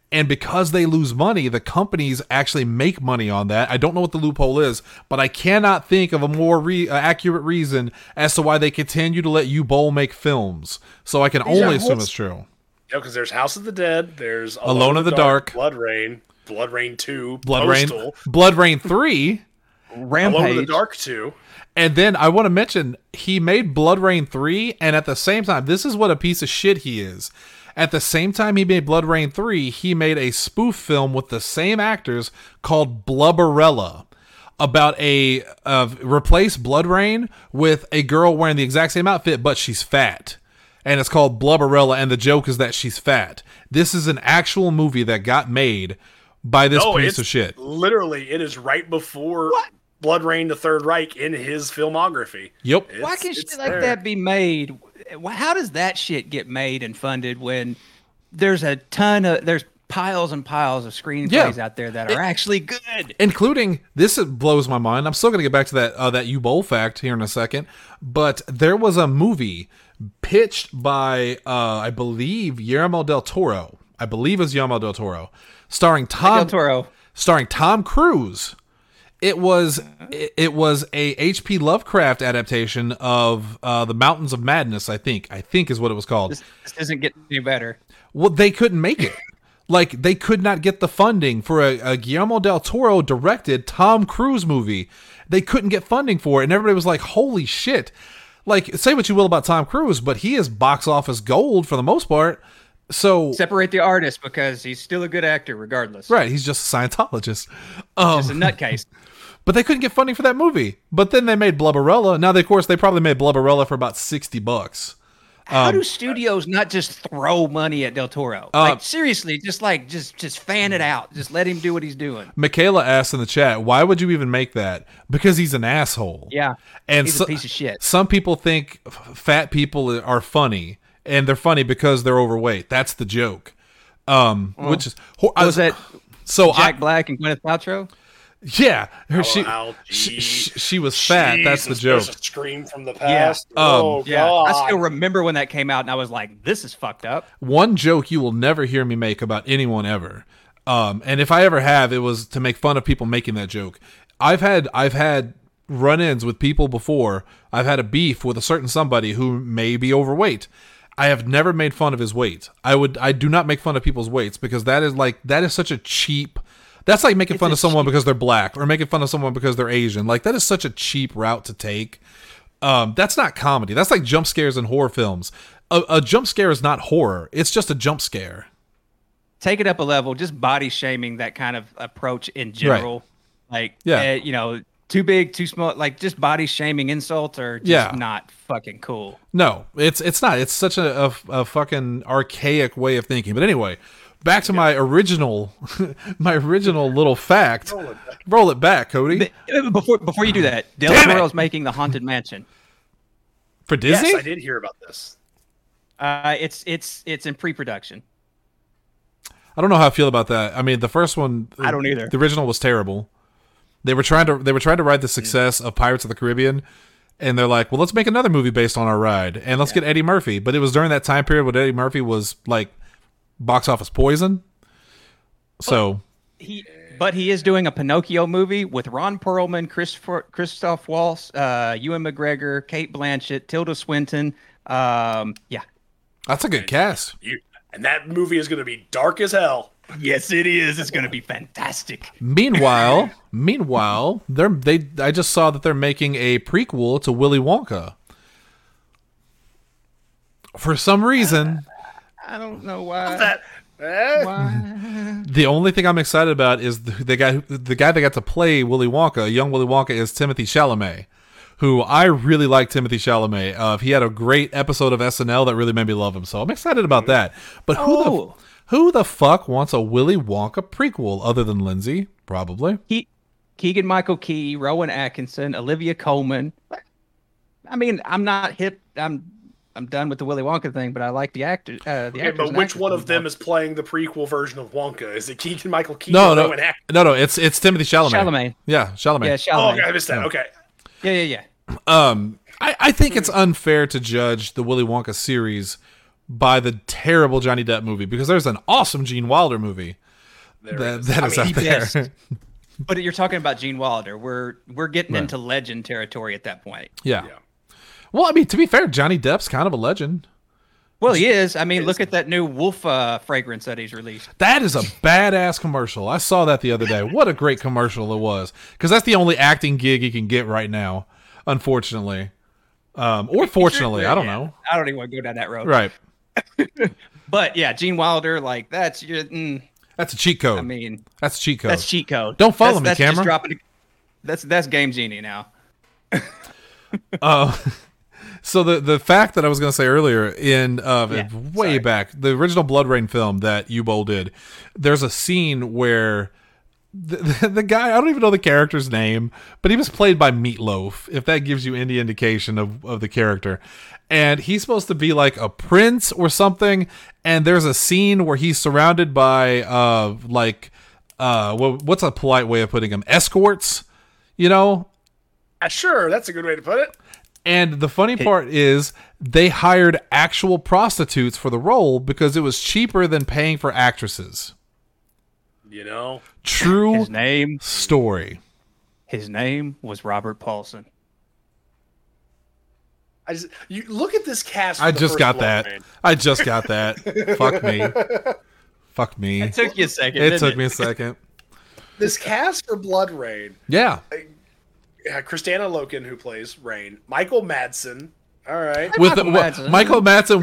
A: And because they lose money, the companies actually make money on that. I don't know what the loophole is, but I cannot think of a more accurate reason as to why they continue to let U-Bowl make films. So I can only assume it's true.
D: Yeah, because there's House of the Dead, there's
A: Alone in the Dark,
D: Blood Rain 2,
A: Blood Rain 3,
C: Rampage,
D: Alone in the Dark 2.
A: And then I want to mention, he made Blood Rain 3, and at the same time, this is what a piece of shit he is. At the same time he made Blood Rain 3, he made a spoof film with the same actors called Blubberella, about replace Blood Rain with a girl wearing the exact same outfit, but she's fat. And it's called Blubberella, and the joke is that she's fat. This is an actual movie that got made by this piece of shit.
D: Literally, it is right before Blood Rain, the Third Reich in his filmography.
A: Yep.
C: Why can shit like that be made? How does that shit get made and funded when there's piles and piles of screenplays out there that are actually good?
A: Including, this blows my mind. I'm still going to get back to that U-Bowl fact here in a second. But there was a movie pitched by, I believe, Guillermo del Toro. Starring Tom Cruise. It was a H.P. Lovecraft adaptation of The Mountains of Madness, I think is what it was called.
C: This doesn't get any better.
A: Well, they couldn't make it. Like, they could not get the funding for a Guillermo del Toro directed Tom Cruise movie. They couldn't get funding for it, and everybody was like, holy shit. Like, say what you will about Tom Cruise, but he is box office gold for the most part. So
C: separate the artist, because he's still a good actor regardless.
A: Right, he's just a Scientologist.
C: Just a nutcase.
A: But they couldn't get funding for that movie. But then they made Blubberella. Now, of course, they probably made Blubberella for about $60.
C: How do studios not just throw money at Del Toro? Seriously, just fan it out. Just let him do what he's doing.
A: Michaela asked in the chat, why would you even make that? Because he's an asshole.
C: Yeah,
A: and
C: he's a piece of shit.
A: Some people think fat people are funny, and they're funny because they're overweight. That's the joke. Which is...
C: Was that Jack Black and Gwyneth Paltrow?
A: Yeah, she was fat. That's the joke.
D: There's a scream from the past.
C: Yeah.
D: God.
C: I still remember when that came out, and I was like, "This is fucked up."
A: One joke you will never hear me make about anyone ever, and if I ever have, it was to make fun of people making that joke. I've had run-ins with people before. I've had a beef with a certain somebody who may be overweight. I have never made fun of his weight. I do not make fun of people's weights, because that is such a cheap. That's like making fun of someone because they're black, or making fun of someone because they're Asian. Like, that is such a cheap route to take. That's not comedy. That's like jump scares in horror films. A jump scare is not horror. It's just a jump scare.
C: Take it up a level. Just body shaming, that kind of approach in general. Right. Like, too big, too small. Like, just body shaming insults are just not fucking cool.
A: No, it's not. It's such a fucking archaic way of thinking. But anyway, back to my original little fact. Roll it back, Cody.
C: Before you do that, Del Toro's making the Haunted Mansion
A: for Disney.
D: Yes, I did hear about this.
C: It's in pre-production.
A: I don't know how I feel about that. I mean, the first one,
C: I don't either.
A: The original was terrible. They were trying to ride the success of Pirates of the Caribbean, and they're like, well, let's make another movie based on our ride, and let's get Eddie Murphy. But it was during that time period when Eddie Murphy was like box office poison. So
C: he is doing a Pinocchio movie with Ron Perlman, Christoph Waltz, Ewan McGregor, Cate Blanchett, Tilda Swinton.
A: That's a good cast.
D: And that movie is going to be dark as hell.
C: Yes, it is. It's going to be fantastic.
A: Meanwhile, I just saw that they're making a prequel to Willy Wonka. For some reason,
C: I don't know why.
A: Why? The only thing I'm excited about is the guy that got to play Willy Wonka, young Willy Wonka, is Timothée Chalamet, who I really like. Timothée Chalamet. He had a great episode of SNL that really made me love him, so I'm excited about that. But who the fuck wants a Willy Wonka prequel other than Lindsay? Probably.
C: Keegan-Michael Key, Rowan Atkinson, Olivia Colman. I mean, I'm not hip. I'm done with the Willy Wonka thing, but I like the actor.
D: But which one of them is playing the prequel version of Wonka? Is it Keegan-Michael Key?
A: No. It's Timothée Chalamet.
C: Chalamet.
A: Yeah, Chalamet.
C: Yeah, Chalamet.
D: Oh, okay, I missed that. Okay.
C: Yeah.
A: I think it's unfair to judge the Willy Wonka series by the terrible Johnny Depp movie, because there's an awesome Gene Wilder movie
D: There
A: that is out there.
C: Yes. But you're talking about Gene Wilder. We're getting into legend territory at that point.
A: Yeah. Well, I mean, to be fair, Johnny Depp's kind of a legend.
C: Well, he is. I mean, look at that new Wolf fragrance that he's released.
A: That is a badass commercial. I saw that the other day. What a great commercial it was. Because that's the only acting gig he can get right now, unfortunately. Or fortunately, I don't know.
C: I don't even want to go down that road.
A: Right.
C: But yeah, Gene Wilder, like that's your.
A: That's a cheat code.
C: I mean,
A: that's cheat code.
C: That's cheat code.
A: Don't follow me,
C: that's
A: camera.
C: Just dropping, that's Game Genie now.
A: So the fact that I was going to say earlier in
C: sorry.
A: back, the original Blood Rain film that U-Bowl did, there's a scene where the guy, I don't even know the character's name, but he was played by Meatloaf, if that gives you any indication of the character. And he's supposed to be like a prince or something, and there's a scene where he's surrounded by what's a polite way of putting them? Escorts, you know?
D: Sure, that's a good way to put it.
A: And the funny part is they hired actual prostitutes for the role because it was cheaper than paying for actresses.
D: You know?
A: True
C: His name
A: story.
C: His name was Robert Paulson.
D: You look at this cast.
A: I just got that. Fuck me. Fuck me.
C: It took you a second.
A: It took me a second.
D: This cast for Blood Rain.
A: Yeah.
D: Christina Loken, who plays Rain. Michael Madsen. All right.
A: Michael Madsen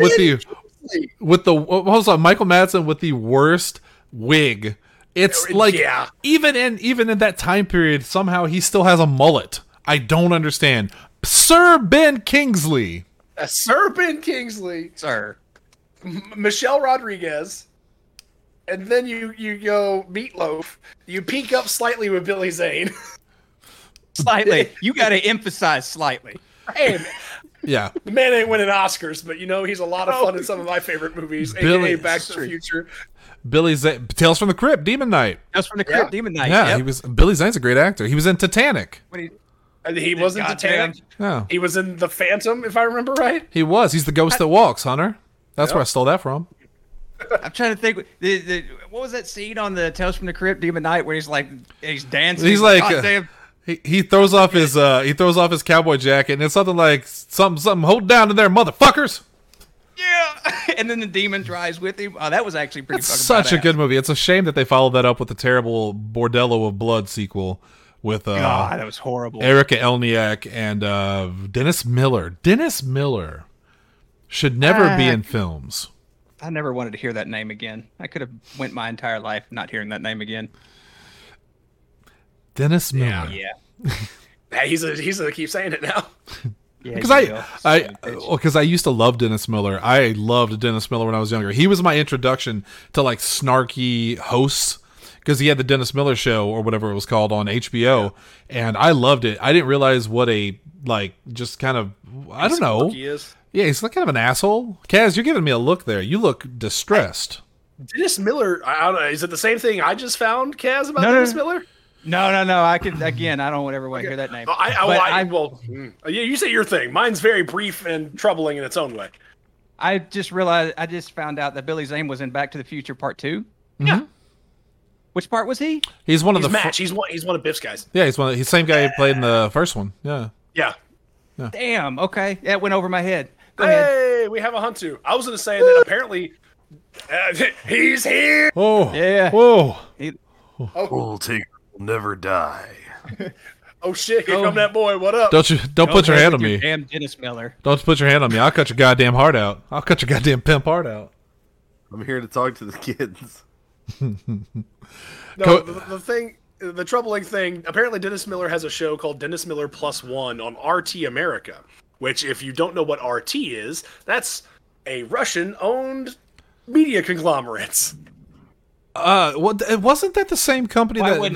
A: Michael Madsen with the worst wig. It's like even in that time period, somehow he still has a mullet. I don't understand. Sir Ben Kingsley.
D: Sir Ben Kingsley.
C: Sir.
D: Michelle Rodriguez. And then you go Meatloaf. You peak up slightly with Billy Zane.
C: Slightly. You got to emphasize slightly.
D: Hey,
A: yeah.
D: The man ain't winning Oscars, but he's a lot of fun in some of my favorite movies. AKA Back to the Future.
A: Billy Zane, Tales from the Crypt, Demon Knight.
C: Tales from the Crypt, Demon Knight.
A: Yeah, Billy Zane's a great actor. He was in Titanic.
D: He was in Titanic.
A: Yeah.
D: He was in The Phantom, if I remember right.
A: He was. He's the ghost that walks, Hunter. That's where I stole that from.
C: I'm trying to think. What was that scene on the Tales from the Crypt, Demon Knight, where he's dancing?
A: He's like, he throws off his cowboy jacket, and it's something like something. Hold down in there, motherfuckers.
C: Yeah, and then the demon drives with him. Oh, that was actually pretty.
A: It's
C: fucking
A: such
C: badass.
A: a good movie. It's a shame that they followed that up with the terrible Bordello of Blood sequel with
C: God, that was horrible.
A: Erica Elniak and Dennis Miller. Dennis Miller should never be in films.
C: I never wanted to hear that name again. I could have went my entire life not hearing that name again.
A: Dennis Miller.
D: Yeah. He's a keep saying it now.
A: Because I used to love Dennis Miller. I loved Dennis Miller when I was younger. He was my introduction to like snarky hosts because he had the Dennis Miller Show or whatever it was called on HBO, and I loved it. I didn't realize what a just kind of I don't know.
D: He is.
A: Yeah, he's like kind of an asshole. Kaz, you're giving me a look there. You look distressed.
D: Dennis Miller. I don't know. Is it the same thing I just found, Kaz, about Dennis Miller?
C: No. I could again. I don't ever want to hear that name.
D: You say your thing. Mine's very brief and troubling in its own way.
C: I just found out that Billy Zane was in Back to the Future Part 2.
D: Yeah.
C: Which part was he?
A: He's one of the
D: Match. He's one of Biff's guys.
A: Yeah, he's the same guy who played in the first one. Yeah.
D: Yeah.
C: Damn. Okay, that went over my head. Go ahead.
D: We have a Huntu. I was going to say that apparently he's here.
A: Oh.
C: Yeah.
A: Whoa.
B: Old Tigger will never die.
D: Oh shit! Here come that boy. What up?
A: Don't put your hand on me.
C: Damn Dennis Miller.
A: Don't put your hand on me. I'll cut your goddamn heart out. I'll cut your goddamn pimp heart out.
B: I'm here to talk to the kids.
D: The troubling thing. Apparently, Dennis Miller has a show called Dennis Miller Plus One on RT America. Which, if you don't know what RT is, that's a Russian-owned media conglomerate.
A: Wasn't that the same company isn't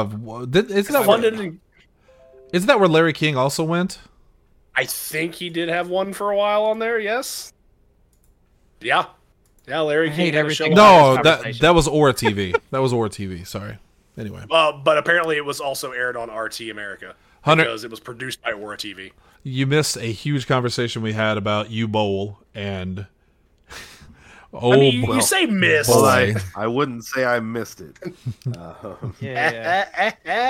A: that where Larry King also went?
D: I think he did have one for a while on there. Yes. Yeah. Larry King had a show.
A: No, that was Aura TV. That was Aura TV. Sorry. Anyway.
D: But apparently it was also aired on RT America because it was produced by Aura TV.
A: You missed a huge conversation we had about U-Bowl and Oh,
D: I mean, you say miss.
B: Well,
A: boy.
B: I wouldn't say I missed it.
C: Yeah.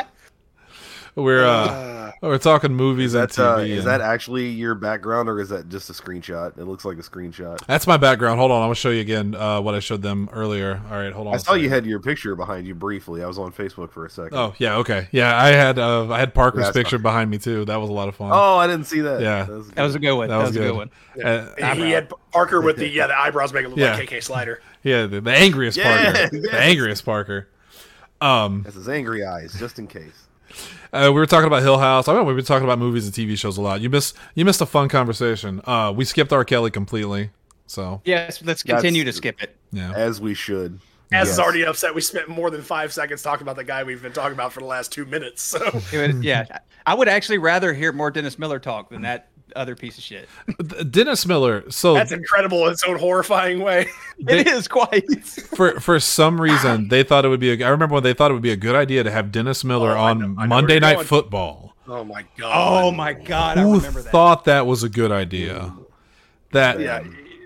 A: We're talking movies and TV.
B: Is
A: and-
B: that actually your background, or is that just a screenshot? It looks like a screenshot.
A: That's my background. Hold on, I'm gonna show you again what I showed them earlier. All right, hold on.
B: I saw you had your picture behind you briefly. I was on Facebook for a second.
A: Oh yeah, okay, yeah. I had Parker's
B: That's
A: picture
B: fine.
A: behind me too. That was a lot of fun.
B: Oh, I didn't see that.
A: Yeah.
C: That was a good one.
A: That
C: That
A: was
C: was a good
A: good.
C: one.
D: He had Parker with the eyebrows make it look
A: Yeah.
D: like KK Slider.
A: Yeah, the angriest
B: Yeah,
A: Parker.
B: yes.
A: The angriest Parker.
B: That's his angry eyes, just in case.
A: We were talking about Hill House. I mean, we've been talking about movies and TV shows a lot. You missed a fun conversation. We skipped R. Kelly completely. So
C: Yes, let's continue to skip it.
A: yeah.
B: As we should.
D: As
B: Yes.
D: is already upset, we spent more than 5 seconds talking about the guy we've been talking about for the last 2 minutes. So
C: Yeah, I would actually rather hear more Dennis Miller talk than that other piece of shit.
A: Dennis Miller. So
D: that's incredible in its own horrifying way.
C: It is quite.
A: for some reason they thought it would be. I remember when they thought it would be a good idea to have Dennis Miller
D: I
A: on
D: know where
A: Monday
D: you're
A: Night
D: going.
A: Football.
D: Oh my god!
C: Oh my god, I
A: Who
C: remember that.
A: thought that was a good idea? That
D: Yeah.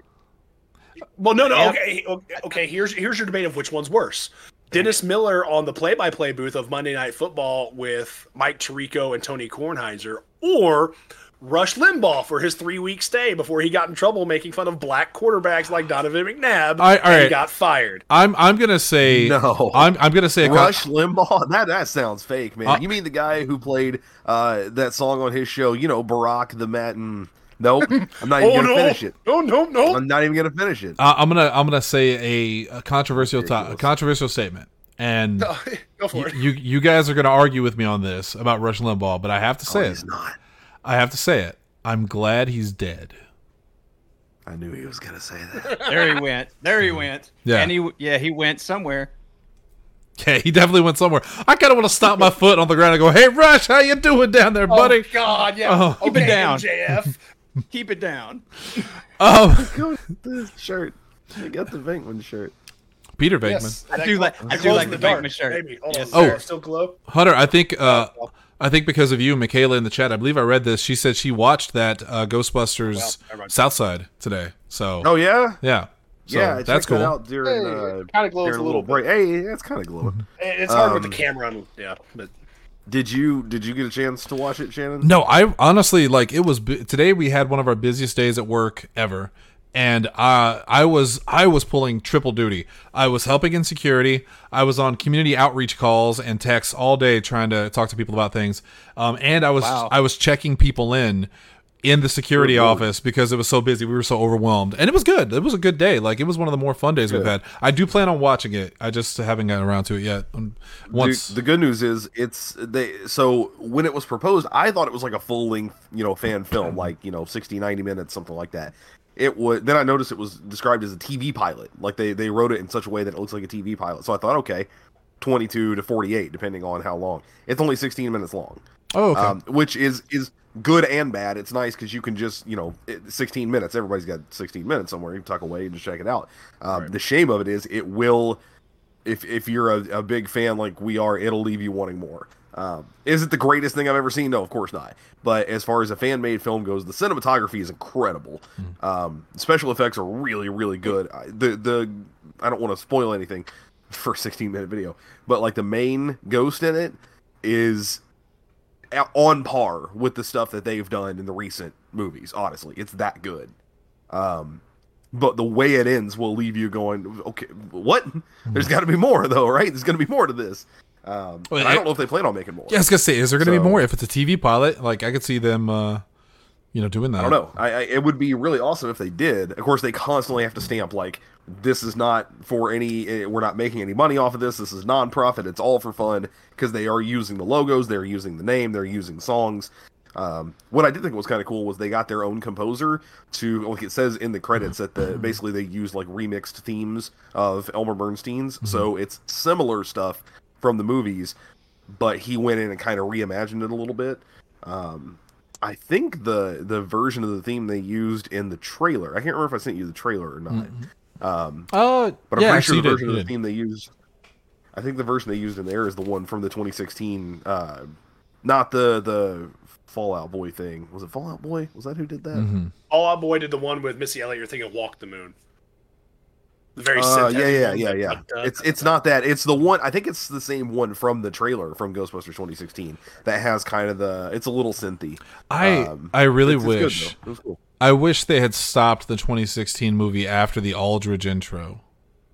D: Well, no.
C: Yeah.
D: Okay. Here's your debate of which one's worse. Dennis Miller on the play-by-play booth of Monday Night Football with Mike Tirico and Tony Kornheiser, or Rush Limbaugh for his 3-week stay before he got in trouble making fun of black quarterbacks like Donovan McNabb
A: all
D: and he
A: right.
D: got fired.
A: I'm gonna say
B: No.
A: I'm gonna say
B: Rush Limbaugh? That sounds fake, man.
A: Uh,
B: You mean the guy who played that song on his show, Barack the Matin? Nope. I'm not even gonna finish it.
D: No.
B: I'm not even gonna finish it.
A: I'm gonna say a controversial controversial statement, and
D: Go for it.
A: you guys are gonna argue with me on this about Rush Limbaugh, but I have to say it.
B: He's not.
A: I have to say it. I'm glad he's dead.
B: I knew he was gonna say that.
C: There he went. There he went.
A: Yeah.
C: And he went somewhere.
A: Yeah, he definitely went somewhere. I kind of want to stomp my foot on the ground and go, "Hey, Rush, how you doing down there, buddy?"
D: Oh God, yeah.
A: Oh.
C: Keep it
D: Okay,
C: down.
D: MJF.
C: Keep it down.
B: Go with this shirt. I got the Venkman shirt.
A: Peter Venkman.
D: Yes,
C: I do like the
D: dark,
C: Venkman shirt.
D: Baby. Hold
C: Yes,
D: on.
A: sir.
D: Still glow.
A: Hunter, I think because of you, Michaela in the chat, I believe I read this. She said she watched that Ghostbusters
D: Well, never mind.
A: Southside today. So
B: Oh yeah,
A: yeah, so
B: yeah. I
A: that's
B: checked that
A: cool.
B: out during
D: Kind of glows
B: during
D: a
B: a
D: little
B: break.
D: bit.
B: Hey, it's kind of glowing.
D: It's hard with the camera on. Yeah, but
B: Did you get a chance to watch it, Shannon?
A: No, I honestly it was today. We had one of our busiest days at work ever, and I was pulling triple duty. I was helping in security. I was on community outreach calls and texts all day trying to talk to people about things. And I was checking people in the security office because it was so busy. We were so overwhelmed, and it was good. It was a good day. Like, it was one of the more fun days we've had. I do plan on watching it. I just haven't gotten around to it yet. Once
B: The good news is so when it was proposed, I thought it was like a full length, fan film, like, 60, 90 minutes, something like that. It was, then I noticed it was described as a TV pilot. Like they wrote it in such a way that it looks like a TV pilot. So I thought, okay, 22 to 48, depending on how long. It's only 16 minutes long.
A: oh, okay.
B: Which is good and bad. It's nice because you can just, 16 minutes. Everybody's got 16 minutes somewhere. You can tuck away and just check it out. The shame of it is it will, if you're a big fan like we are, it'll leave you wanting more. Is it the greatest thing I've ever seen? No, of course not. But as far as a fan-made film goes, the cinematography is incredible. Special effects are really, really good. I don't want to spoil anything for a 16-minute video, but like the main ghost in it is on par with the stuff that they've done in the recent movies. Honestly, it's that good. But the way it ends will leave you going, okay, what? There's got to be more, though, right? There's going to be more to this. And I don't know if they plan on making more.
A: Yeah, I was gonna say, is there gonna be
B: So-
A: more? If it's a TV pilot, like, I could see them, doing that.
B: I don't know. It would be really awesome if they did. Of course, they constantly have to stamp, like, this is not for any, we're not making any money off of this. This is non-profit. It's all for fun, because they are using the logos, they're using the name, they're using songs. What I did think was kind of cool was they got their own composer to, like it says in the credits, that basically they use like remixed themes of Elmer Bernstein's. So it's similar stuff from the movies, but he went in and kind of reimagined it a little bit. I think the version of the theme they used in the trailer, I can't remember if I sent you the trailer or not. But I'm pretty sure the version of the theme they used, I think the version they used in there is the one from the 2016, not the Fallout Boy thing. Was it Fallout Boy? Was that who did that?
D: All Out Boy did the one with Missy Elliott. You're thinking of Walk the Moon. Very
B: yeah. It's not that. It's the one. I think it's the same one from the trailer from Ghostbusters 2016 that has kind of the. It's a little synthy.
A: I really wish.
B: It was cool.
A: I wish they had stopped the 2016 movie after the Aldridge intro.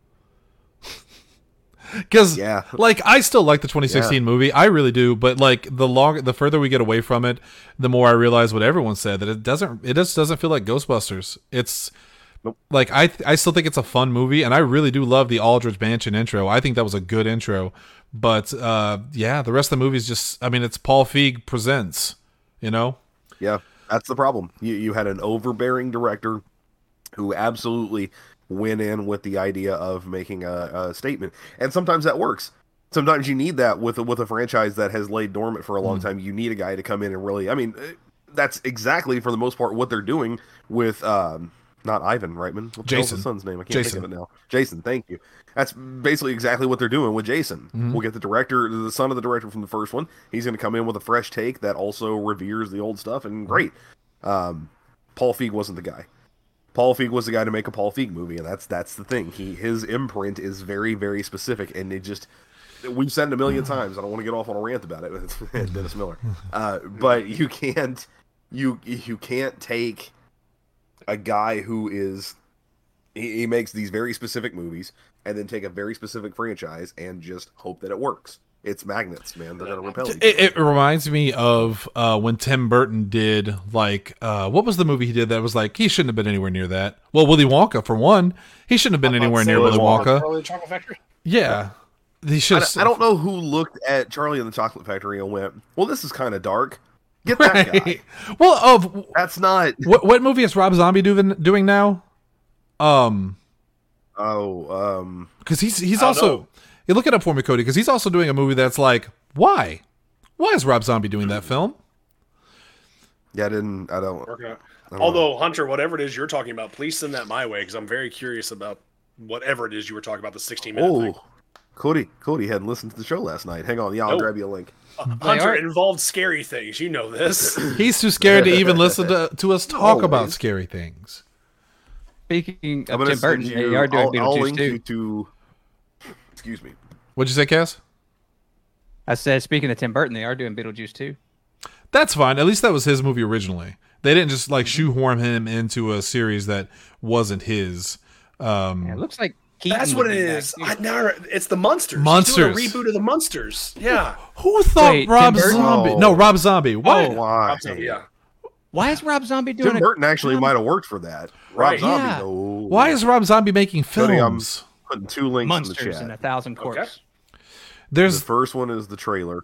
A: Because, like, I still like the 2016 movie, I really do. But like, the further we get away from it, the more I realize what everyone said, that it just doesn't feel like Ghostbusters. It's like I still think it's a fun movie, and I really do love the Aldridge Mansion intro. I think that was a good intro. But the rest of the movie is just, I mean, it's Paul Feig presents, you know?
B: Yeah, that's the problem. You had an overbearing director who absolutely went in with the idea of making a statement, and sometimes that works. Sometimes you need that with a franchise that has laid dormant for a long time. You need a guy to come in and really. I mean, that's exactly for the most part what they're doing with not Ivan Reitman. What the hell's his son's name? I can't think of it now. Jason, thank you. That's basically exactly what they're doing with Jason.
A: Mm-hmm.
B: We'll get the son of the director from the first one. He's going to come in with a fresh take that also reveres the old stuff, and great. Paul Feig wasn't the guy. Paul Feig was the guy to make a Paul Feig movie, and that's the thing. His imprint is very, very specific, and we've said it a million times. I don't want to get off on a rant about it. It's Dennis Miller, but you can't take a guy who is he makes these very specific movies and then take a very specific franchise and just hope that it works. It's magnets, man. They're gonna repel you.
A: It reminds me of when Tim Burton did, like, what was the movie he did that was like, he shouldn't have been anywhere near that? Well, Willy Wonka, for one. He shouldn't have been anywhere near Willy Wonka.
D: Charlie and the Chocolate Factory?
A: Yeah.
B: I don't know who looked at Charlie and the Chocolate Factory and went, well, this is kind of dark. Get that guy.
A: Well,
B: that's not...
A: What movie is Rob Zombie doing now? Because he's also... You look it up for me, Cody, because he's also doing a movie that's like, why? Why is Rob Zombie doing that film?
B: Yeah, I don't
D: Although, Hunter, whatever it is you're talking about, please send that my way, because I'm very curious about whatever it is you were talking about, the 16-minute thing.
B: Cody hadn't listened to the show last night. Hang on, I'll grab you a link.
D: Hunter, it involved scary things. You know this.
A: He's too scared to even listen to us talk about scary things.
C: Speaking of Tim Burton, they are doing Beetlejuice 2.
B: Excuse me.
A: What'd you say, Cass?
C: I said, speaking of Tim Burton, they are doing Beetlejuice 2.
A: That's fine. At least that was his movie originally. They didn't just like shoehorn him into a series that wasn't his.
C: It looks like Keaton.
D: That's what it is. It's the Munsters.
A: Munsters.
D: He's doing a reboot of the Munsters. Yeah.
A: Who thought Rob Zombie?
B: Oh.
A: No, Rob Zombie. Why?
B: Why?
D: Rob Zombie, yeah.
C: Why is Rob Zombie doing
B: Tim Burton actually might have worked for that.
D: Right.
B: Rob Zombie.
C: Yeah.
B: No.
A: Why is Rob Zombie making films?
B: Putting 2 links
C: Monsters
B: in the chat.
C: and 1,000 Corpse.
D: Okay.
B: The first one is the trailer.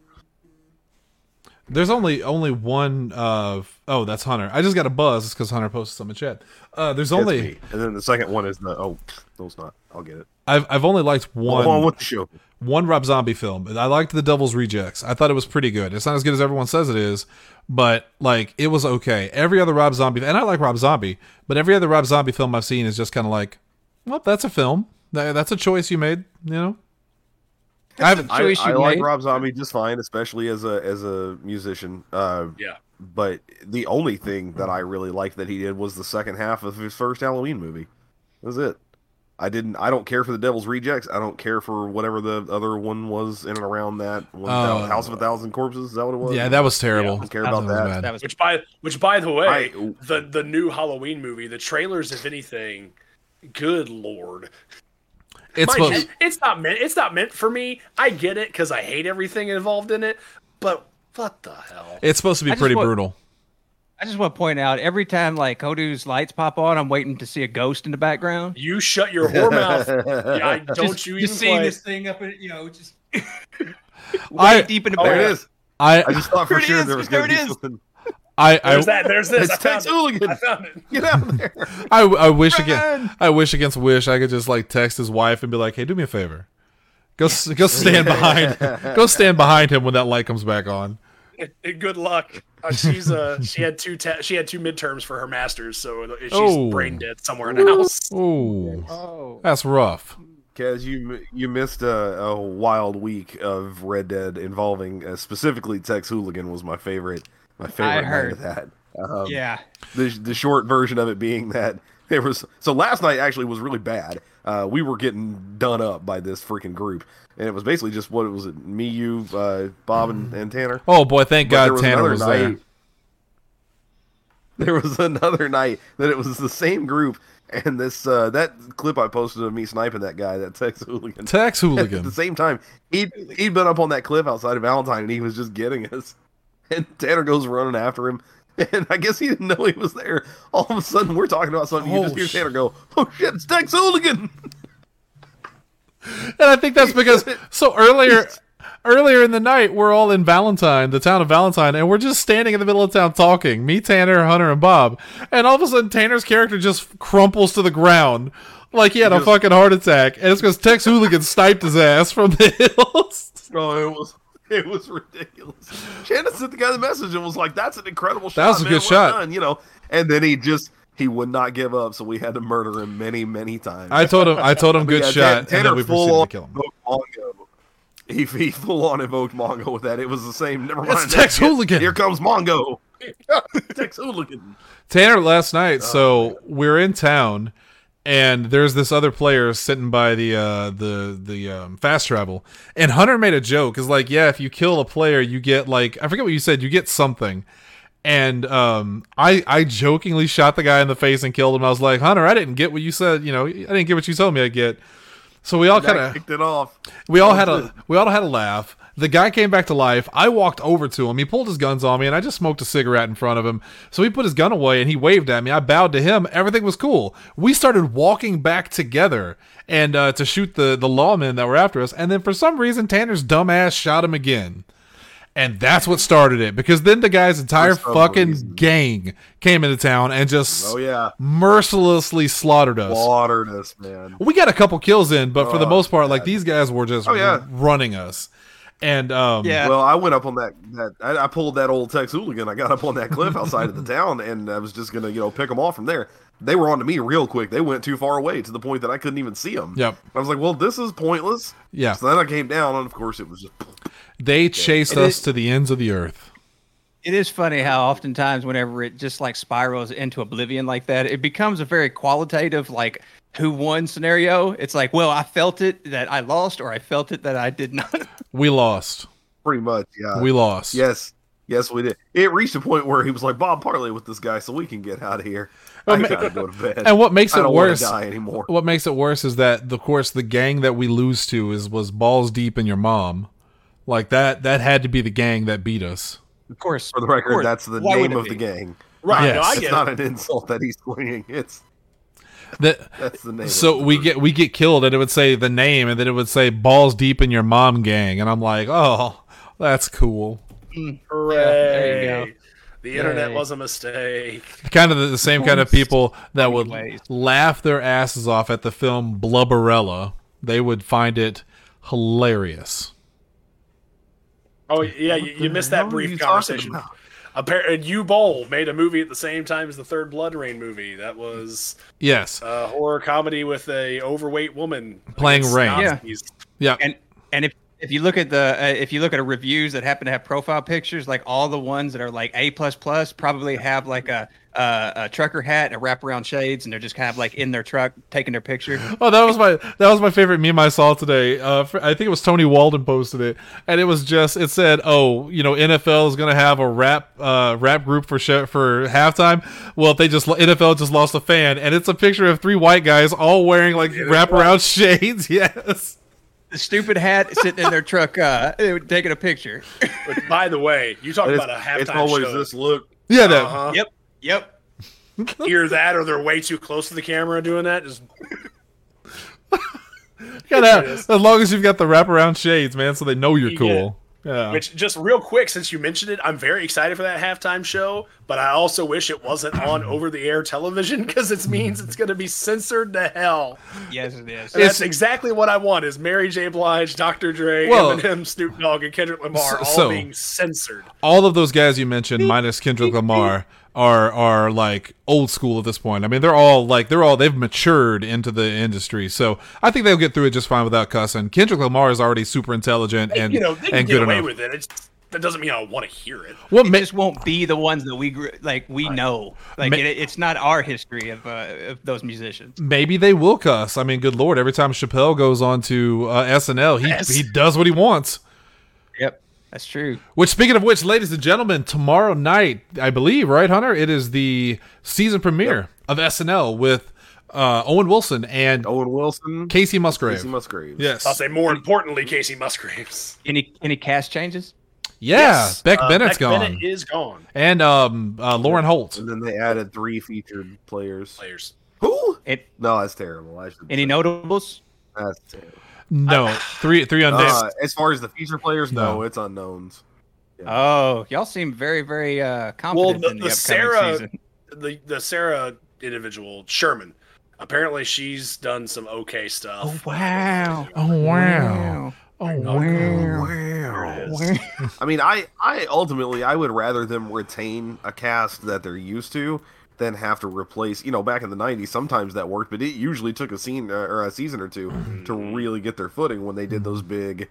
A: There's only one of... Oh, that's Hunter. I just got a buzz. It's because Hunter posted some in chat. There's only...
B: Me. And then the second one is the... Oh, no, it's not. I'll get it.
A: I've only liked one...
B: Hold on with the show.
A: One Rob Zombie film. I liked The Devil's Rejects. I thought it was pretty good. It's not as good as everyone says it is, but like it was okay. Every other Rob Zombie... And I like Rob Zombie, but every other Rob Zombie film I've seen is just kind of like, well, that's a film. That's a choice you made, you know?
B: I like Rob Zombie just fine, especially as a musician.
D: Yeah.
B: But the only thing that I really liked that he did was the second half of his first Halloween movie. That was it. I don't care for The Devil's Rejects. I don't care for whatever the other one was in and around that. House of 1,000 Corpses. Is that what it was?
A: Yeah, that was terrible.
B: I don't care about that.
D: Which by the way, the new Halloween movie, the trailers, if anything, good lord. It's not meant for me. I get it because I hate everything involved in it, but what the hell?
A: It's supposed to be pretty brutal.
C: I just want to point out, every time like Hodu's lights pop on, I'm waiting to see a ghost in the background.
D: You shut your whore mouth. You even
C: seeing
D: play.
C: this thing up in, just way deep in the
B: There it is. I just thought for sure there was going to be something.
D: There's this.
B: It's Tex Hooligan.
D: I found it.
B: Get out of there.
A: I wish against wish I could just like text his wife and be like, "Hey, do me a favor, go stand behind him when that light comes back on."
D: Good luck. She had two midterms for her masters, so she's brain dead somewhere in the house.
A: Oh, that's rough.
B: Kaz, you missed a wild week of Red Dead involving specifically Tex Hooligan was my favorite. My favorite night of that.
C: Yeah.
B: The short version of it being that So last night actually was really bad. We were getting done up by this freaking group, and it was basically just what it was. Me, you, Bob, and Tanner.
A: Oh boy, thank God Tanner was there.
B: There was another night that it was the same group, and this that clip I posted of me sniping that guy, that Tex Hooligan.
A: Tex Hooligan.
B: At the same time, he'd been up on that cliff outside of Valentine, and he was just getting us. And Tanner goes running after him, and I guess he didn't know he was there. All of a sudden, we're talking about something. You just hear Tanner go, "Oh shit, it's Tex Hooligan!"
A: And I think that's because earlier in the night, we're all in Valentine, the town of Valentine, and we're just standing in the middle of town talking. Me, Tanner, Hunter, and Bob. And all of a sudden, Tanner's character just crumples to the ground like he had a fucking heart attack. And it's because Tex Hooligan sniped his ass from the hills.
B: Oh, it was ridiculous. Shannon sent the guy the message and was like, "That's an incredible shot.
A: That was a good shot."
B: Done, you know. And then he would not give up, so we had to murder him many, many times.
A: I told him good shot,
B: Tanner
A: and then we proceeded to kill him.
B: Mongo. He full on invoked Mongo with that. It was the same. Never mind.
A: It's Tex Hooligan.
B: Here comes Mongo. Tex Hooligan.
A: Tanner, last night, so we're in town, and there's this other player sitting by the fast travel, and Hunter made a joke. Is like, yeah, if you kill a player, you get like, I forget what you said, you get something. And I jokingly shot the guy in the face and killed him. I was like, Hunter, I didn't get what you said. You know, I didn't get what you told me I'd get. So we all kind of
B: kicked it off.
A: We all had a laugh. The guy came back to life. I walked over to him. He pulled his guns on me, and I just smoked a cigarette in front of him. So he put his gun away, and he waved at me. I bowed to him. Everything was cool. We started walking back together and to shoot the lawmen that were after us. And then for some reason, Tanner's dumbass shot him again. And that's what started it, because then the guy's entire fucking gang came into town and just mercilessly slaughtered us.
B: Slaughtered us, man.
A: We got a couple kills in, but for the most part, like, these guys were just running us. And
B: well, I went up on that I pulled that old Tex Hooligan. I got up on that cliff outside of the town, and I was just gonna pick them off from there. They were on to me real quick. They went too far away to the point that I couldn't even see them.
A: Yep.
B: I was like, well, this is pointless.
A: Yeah.
B: So then I came down, and of course it was just.
A: They chased us to the ends of the earth.
C: It is funny how oftentimes whenever it just like spirals into oblivion like that, it becomes a very qualitative, like, who won scenario. It's like, well, I felt it that I lost, or I felt it that I did not.
A: We lost.
B: Pretty much, yeah.
A: We lost.
B: Yes, we did. It reached a point where he was like, Bob, parlay with this guy so we can get out of here. I gotta go to bed.
A: And what makes it worse?
B: Die anymore.
A: What makes it worse is that, of course, the gang that we lose to was balls deep in your mom. Like that had to be the gang that beat us.
C: Of course.
B: For the record, that's the name of the gang.
D: Right.
A: Yes.
D: No, I get
B: it's not an insult that he's swinging. That's the name.
A: So we get killed, and it would say the name, and then it would say balls deep in your mom gang, and I'm like, oh, that's cool.
D: Hooray!
C: Yeah, there you go.
D: The internet was a mistake.
A: Kind of the same kind of people that would laugh their asses off at the film Blubberella. They would find it hilarious.
D: Oh yeah, you missed that brief conversation. U-Bowl made a movie at the same time as the third Blood Rain movie. That was a horror comedy with a overweight woman
A: playing Rain.
D: Nazis.
A: Yeah.
C: And if you look at the reviews that happen to have profile pictures, like all the ones that are like A++ probably have like a trucker hat and a wraparound shades, and they're just kind of like in their truck taking their picture.
A: Oh, that was my favorite meme I saw today. I think it was Tony Walden posted it, and it said, oh, NFL is gonna have a rap group for halftime. Well, if NFL just lost a fan, and it's a picture of 3 white guys all wearing like wraparound shades. Yes.
C: The stupid hat sitting in their truck, taking a picture.
D: But by the way, you talk about a halftime show.
B: It's always this look.
A: Yeah, that.
C: Yep.
D: Either that, or they're way too close to the camera doing that. Just
A: as long as you've got the wraparound shades, man, so they know you're cool. Yeah.
D: Which, just real quick, since you mentioned it, I'm very excited for that halftime show, but I also wish it wasn't on over-the-air television, because it means it's going to be censored to hell.
C: Yes, it is.
D: And that's exactly what I want, is Mary J. Blige, Dr. Dre, Eminem, Snoop Dogg, and Kendrick Lamar all being censored.
A: All of those guys you mentioned, minus Kendrick Lamar, are like old school at this point. I mean, they've matured into the industry, so I think they'll get through it just fine without cussing. Kendrick Lamar is already super intelligent and
D: they can
A: and
D: get
A: good
D: away
A: enough.
D: with it. that doesn't mean I want to hear it.
C: Well, it just won't be the ones that we know. Like it's not our history of those musicians.
A: Maybe they will cuss. I mean, good Lord, every time Chappelle goes on to SNL, he does what he wants.
C: Yep, that's true.
A: Which, speaking of which, ladies and gentlemen, tomorrow night, I believe, right, Hunter? It is the season premiere of SNL with Owen Wilson and Casey Musgraves. Yes.
D: I'll say more importantly, Casey Musgraves.
C: Any cast changes?
A: Yeah, yes. Beck Bennett's gone.
D: Bennett is gone.
A: And Lauren Holt.
B: And then they added 3 featured players.
D: Who?
B: No, that's terrible.
C: Any notables?
B: That's terrible.
A: No, three unknowns.
B: As far as the feature players, no, it's unknowns.
C: Yeah. Oh, y'all seem very, very confident in the upcoming season.
D: The Sarah individual, Sherman. Apparently, she's done some okay stuff.
C: Oh wow!
B: I mean, I ultimately I would rather them retain a cast that they're used to than have to replace. Back in the '90s, sometimes that worked, but it usually took a season or two to really get their footing when they did those big,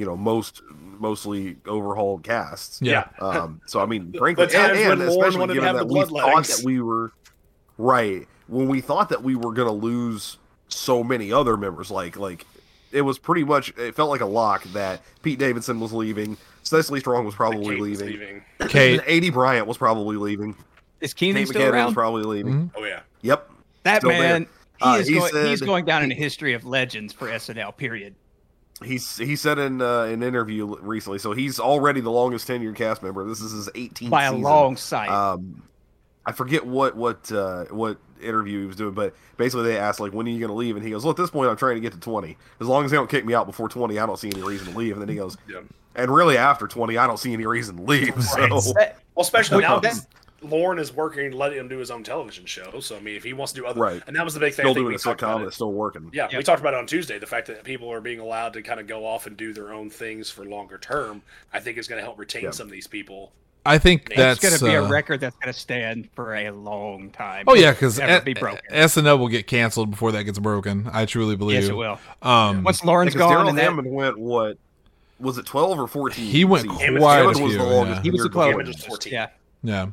B: mostly overhauled casts.
A: Yeah.
B: So I mean, frankly, and especially given that we thought that we were right when we thought that we were going to lose so many other members, like it was pretty much, it felt like a lock that Pete Davidson was leaving, Cecily Strong was probably leaving.
A: Kate
B: A.D. Bryant was probably leaving.
C: Is Keenan
B: Kate
C: still
B: McKinnon
C: around?
B: was probably leaving.
D: Mm-hmm. Oh yeah.
B: Yep.
C: That
B: still
C: man, he's going down in the
B: he,
C: history of legends for SNL. Period.
B: He said in an interview recently, so he's already the longest tenured cast member. This is his 18th
C: by a
B: season.
C: long sight.
B: I forget what interview he was doing, but basically they asked, like, when are you going to leave? And he goes, well, at this point, I'm trying to get to 20. As long as they don't kick me out before 20, I don't see any reason to leave. And then he goes, and really after 20, I don't see any reason to leave.
D: Right.
B: So,
D: well, especially now Lauren is working, letting him do his own television show. So, I mean, if he wants to do other...
B: Right.
D: And that was the big thing.
B: Still doing a sitcom, it's still working.
D: Yeah, we talked about it on Tuesday. The fact that people are being allowed to kind of go off and do their own things for longer term, I think is going to help retain some of these people.
A: I think that's
C: going to be a record that's going to stand for a long time.
A: Oh yeah, because
C: SNL
A: will get canceled before that gets broken. I truly believe.
C: Yes, it will. Once Lauren's gone,
B: and Hammond went what? Was it 12 or 14?
A: He went quite a few.
B: Was the longest.
C: He was the closest.
D: Was 14.
C: Yeah.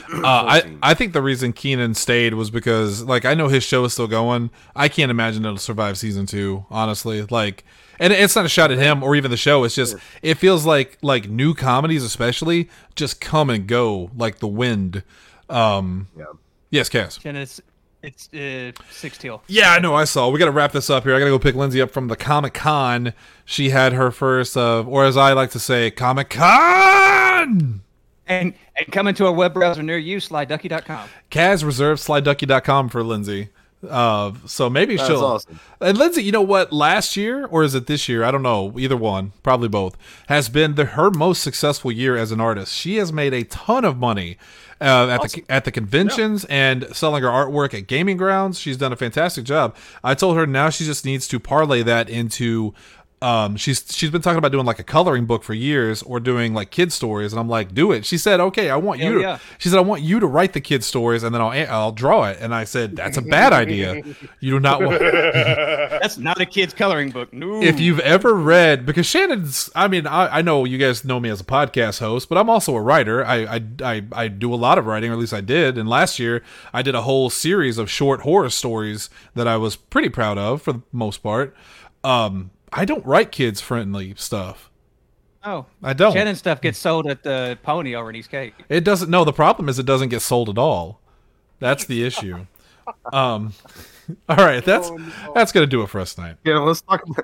A: I think the reason Keenan stayed was because, like, I know his show is still going. I can't imagine it'll survive season 2, honestly. Like, and it's not a shot at him or even the show. It's just it feels like new comedies, especially, just come and go like the wind. Yes, Cass.
C: And it's Six Teal.
A: Yeah, I know. I saw. We got to wrap this up here. I got to go pick Lindsay up from the Comic-Con. She had her first, or as I like to say, Comic-Con.
C: And coming to a web browser near you, slyducky.com.
A: Kaz reserved slyducky.com for Lindsay. So maybe
B: That's
A: she'll.
B: Awesome.
A: And Lindsay, you know what? Last year, or is it this year? I don't know. Either one, probably both, has been her most successful year as an artist. She has made a ton of money at the conventions and selling her artwork at gaming grounds. She's done a fantastic job. I told her now she just needs to parlay that into. She's been talking about doing like a coloring book for years or doing like kid stories, and I'm like, do it. She said, okay, I want you to. She said, I want you to write the kid stories, and then I'll draw it. And I said, that's a bad idea. You do not want.
C: That's not a kid's coloring book. No.
A: If you've ever read, because Shannon's, I mean, I know you guys know me as a podcast host, but I'm also a writer. I do a lot of writing, or at least I did. And last year I did a whole series of short horror stories that I was pretty proud of for the most part. I don't write kids-friendly stuff.
C: Oh,
A: I don't.
C: Shannon stuff gets sold at the Pony over in East Cape.
A: It doesn't. No, the problem is it doesn't get sold at all. That's the issue. All right, that's gonna do it for us tonight.
B: Yeah, let's talk about.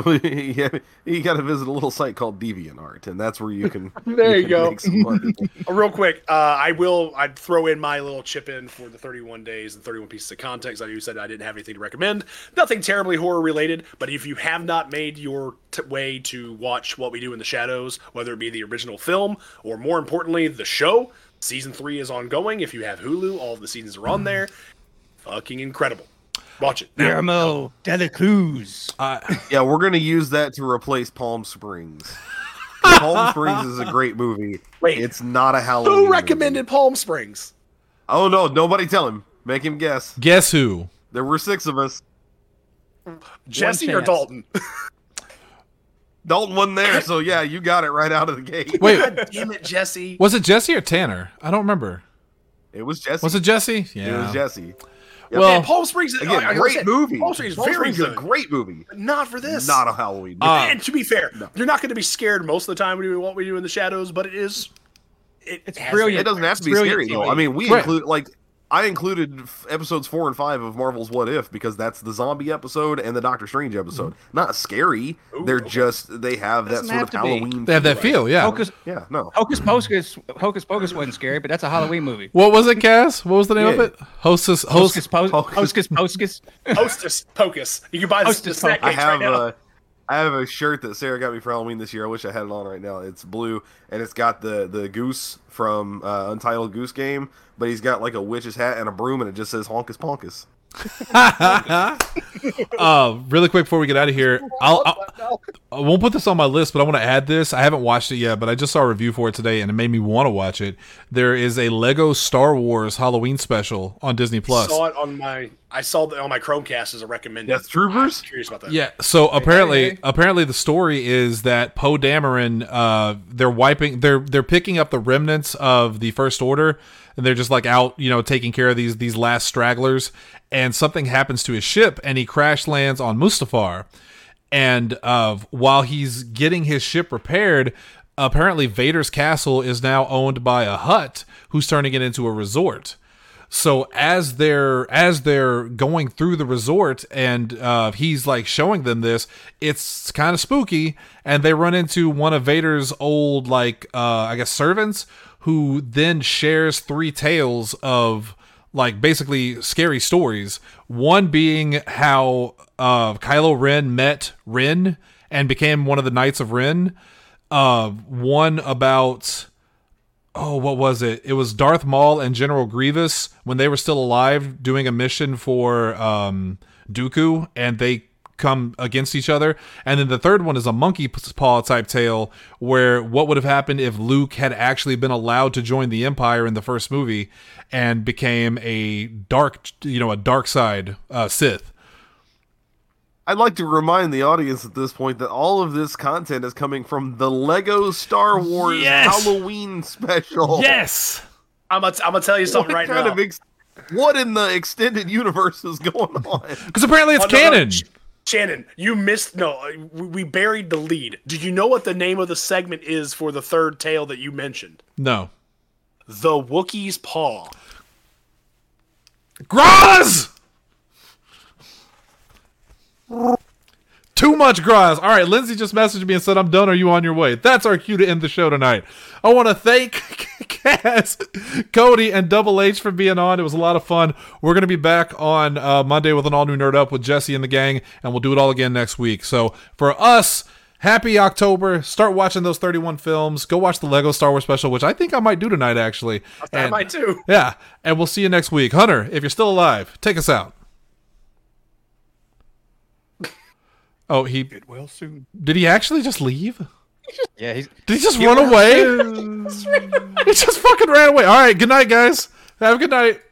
B: You got to visit a little site called DeviantArt, and that's where you can.
D: There you go. Make some money. Real quick, I'd throw in my little chip in for the 31 days and 31 pieces of context. I said I didn't have anything to recommend. Nothing terribly horror related, but if you have not made your way to watch What We Do in the Shadows, whether it be the original film or more importantly the show, season 3 is ongoing. If you have Hulu, all of the seasons are on there. Fucking incredible. Watch it.
C: Guillermo de la Cruz.
B: Yeah, we're going to use that to replace Palm Springs. Palm Springs is a great movie.
D: Wait,
B: it's not a Halloween
D: Who recommended
B: movie.
D: Palm Springs?
B: Oh, no, nobody tell him. Make him guess.
A: Guess who?
B: There were 6 of us.
D: Jesse or Dalton?
B: Dalton wasn't there, so yeah, you got it right out of the gate.
A: Wait,
D: God damn it, Jesse.
A: was it Jesse or Tanner? I don't remember.
B: It was Jesse.
A: Was it Jesse? Yeah.
B: It was Jesse.
A: Well,
D: Man, Palm Springs is
B: Again, great movie.
D: Palm Springs is
B: Palm
D: very
B: Springs is
D: good.
B: a great movie.
D: But not for this.
B: Not a Halloween movie.
D: And to be fair, you're not going to be scared most of the time when you do what we do in the shadows, but it is.
C: It's
D: has
C: brilliant.
B: It doesn't have to be
C: brilliant
B: scary though.
C: TV.
B: I mean, we
A: Right.
B: include I included episodes 4 and 5 of Marvel's What If because that's the zombie episode and the Doctor Strange episode. Not scary. They're just they have that
C: Doesn't
B: sort
C: have
B: of
C: to be.
B: Halloween.
A: they have that feel, yeah.
C: Hocus
B: Yeah, no.
C: Pocus wasn't scary, but that's a Halloween movie.
A: What was it, Cass? What was the name of
B: Yeah.
A: it? Hostess.
C: Hocus Pocus.
D: Hostess Pocus. You can buy the
C: Hostess
D: snack
B: I
D: cakes right now.
B: have I have a shirt that Sarah got me for Halloween this year. I wish I had it on right now. It's blue and it's got the goose from Untitled Goose Game, but he's got like a witch's hat and a broom, and it just says Honkus Ponkus.
A: Really quick before we get out of here, I won't put this on my list, but I want to add this. I haven't watched it yet, but I just saw a review for it today, and it made me want to watch it. There is a Lego Star Wars Halloween special on Disney Plus.
D: I saw it on my Chromecast as a recommended.
B: Death Troopers?
D: I'm curious about that.
A: Yeah, so apparently the story is that Poe Dameron, they're picking up the remnants of the First Order, and they're just like out, taking care of these last stragglers, and something happens to his ship, and he crash lands on Mustafar, and while he's getting his ship repaired, apparently Vader's castle is now owned by a Hutt who's turning it into a resort. So as they're going through the resort and he's like showing them this, it's kind of spooky, and they run into one of Vader's old servants who then shares 3 tales of basically scary stories. One being how Kylo Ren met Ren and became one of the Knights of Ren. One about what was it? It was Darth Maul and General Grievous when they were still alive doing a mission for Dooku, and they come against each other. And then the third one is a monkey paw type tale where what would have happened if Luke had actually been allowed to join the Empire in the first movie and became a dark side Sith.
B: I'd like to remind the audience at this point that all of this content is coming from the Lego Star Wars Halloween special.
A: Yes!
D: I'm gonna tell you something right now.
B: What in the extended universe is going on?
A: Because apparently it's canon.
D: Shannon, you missed. No, we buried the lead. Do you know what the name of the segment is for the third tale that you mentioned?
A: No.
D: The Wookiee's Paw.
A: Graz! Too much Graz. All right, Lindsay just messaged me and said, I'm done. Are you on your way? That's our cue to end the show tonight. I want to thank Cass, Cody, and Double H for being on. It was a lot of fun. We're going to be back on Monday with an all-new Nerd Up with Jesse and the gang, and we'll do it all again next week. So for us, happy October. Start watching those 31 films. Go watch the Lego Star Wars special, which I think I might do tonight, actually.
D: I might too.
A: Yeah, and we'll see you next week. Hunter, if you're still alive, take us out. Oh,
C: Get well soon.
A: did he actually just leave?
C: Yeah,
A: Did he just run away? He just fucking ran away. All right, good night, guys. Have a good night.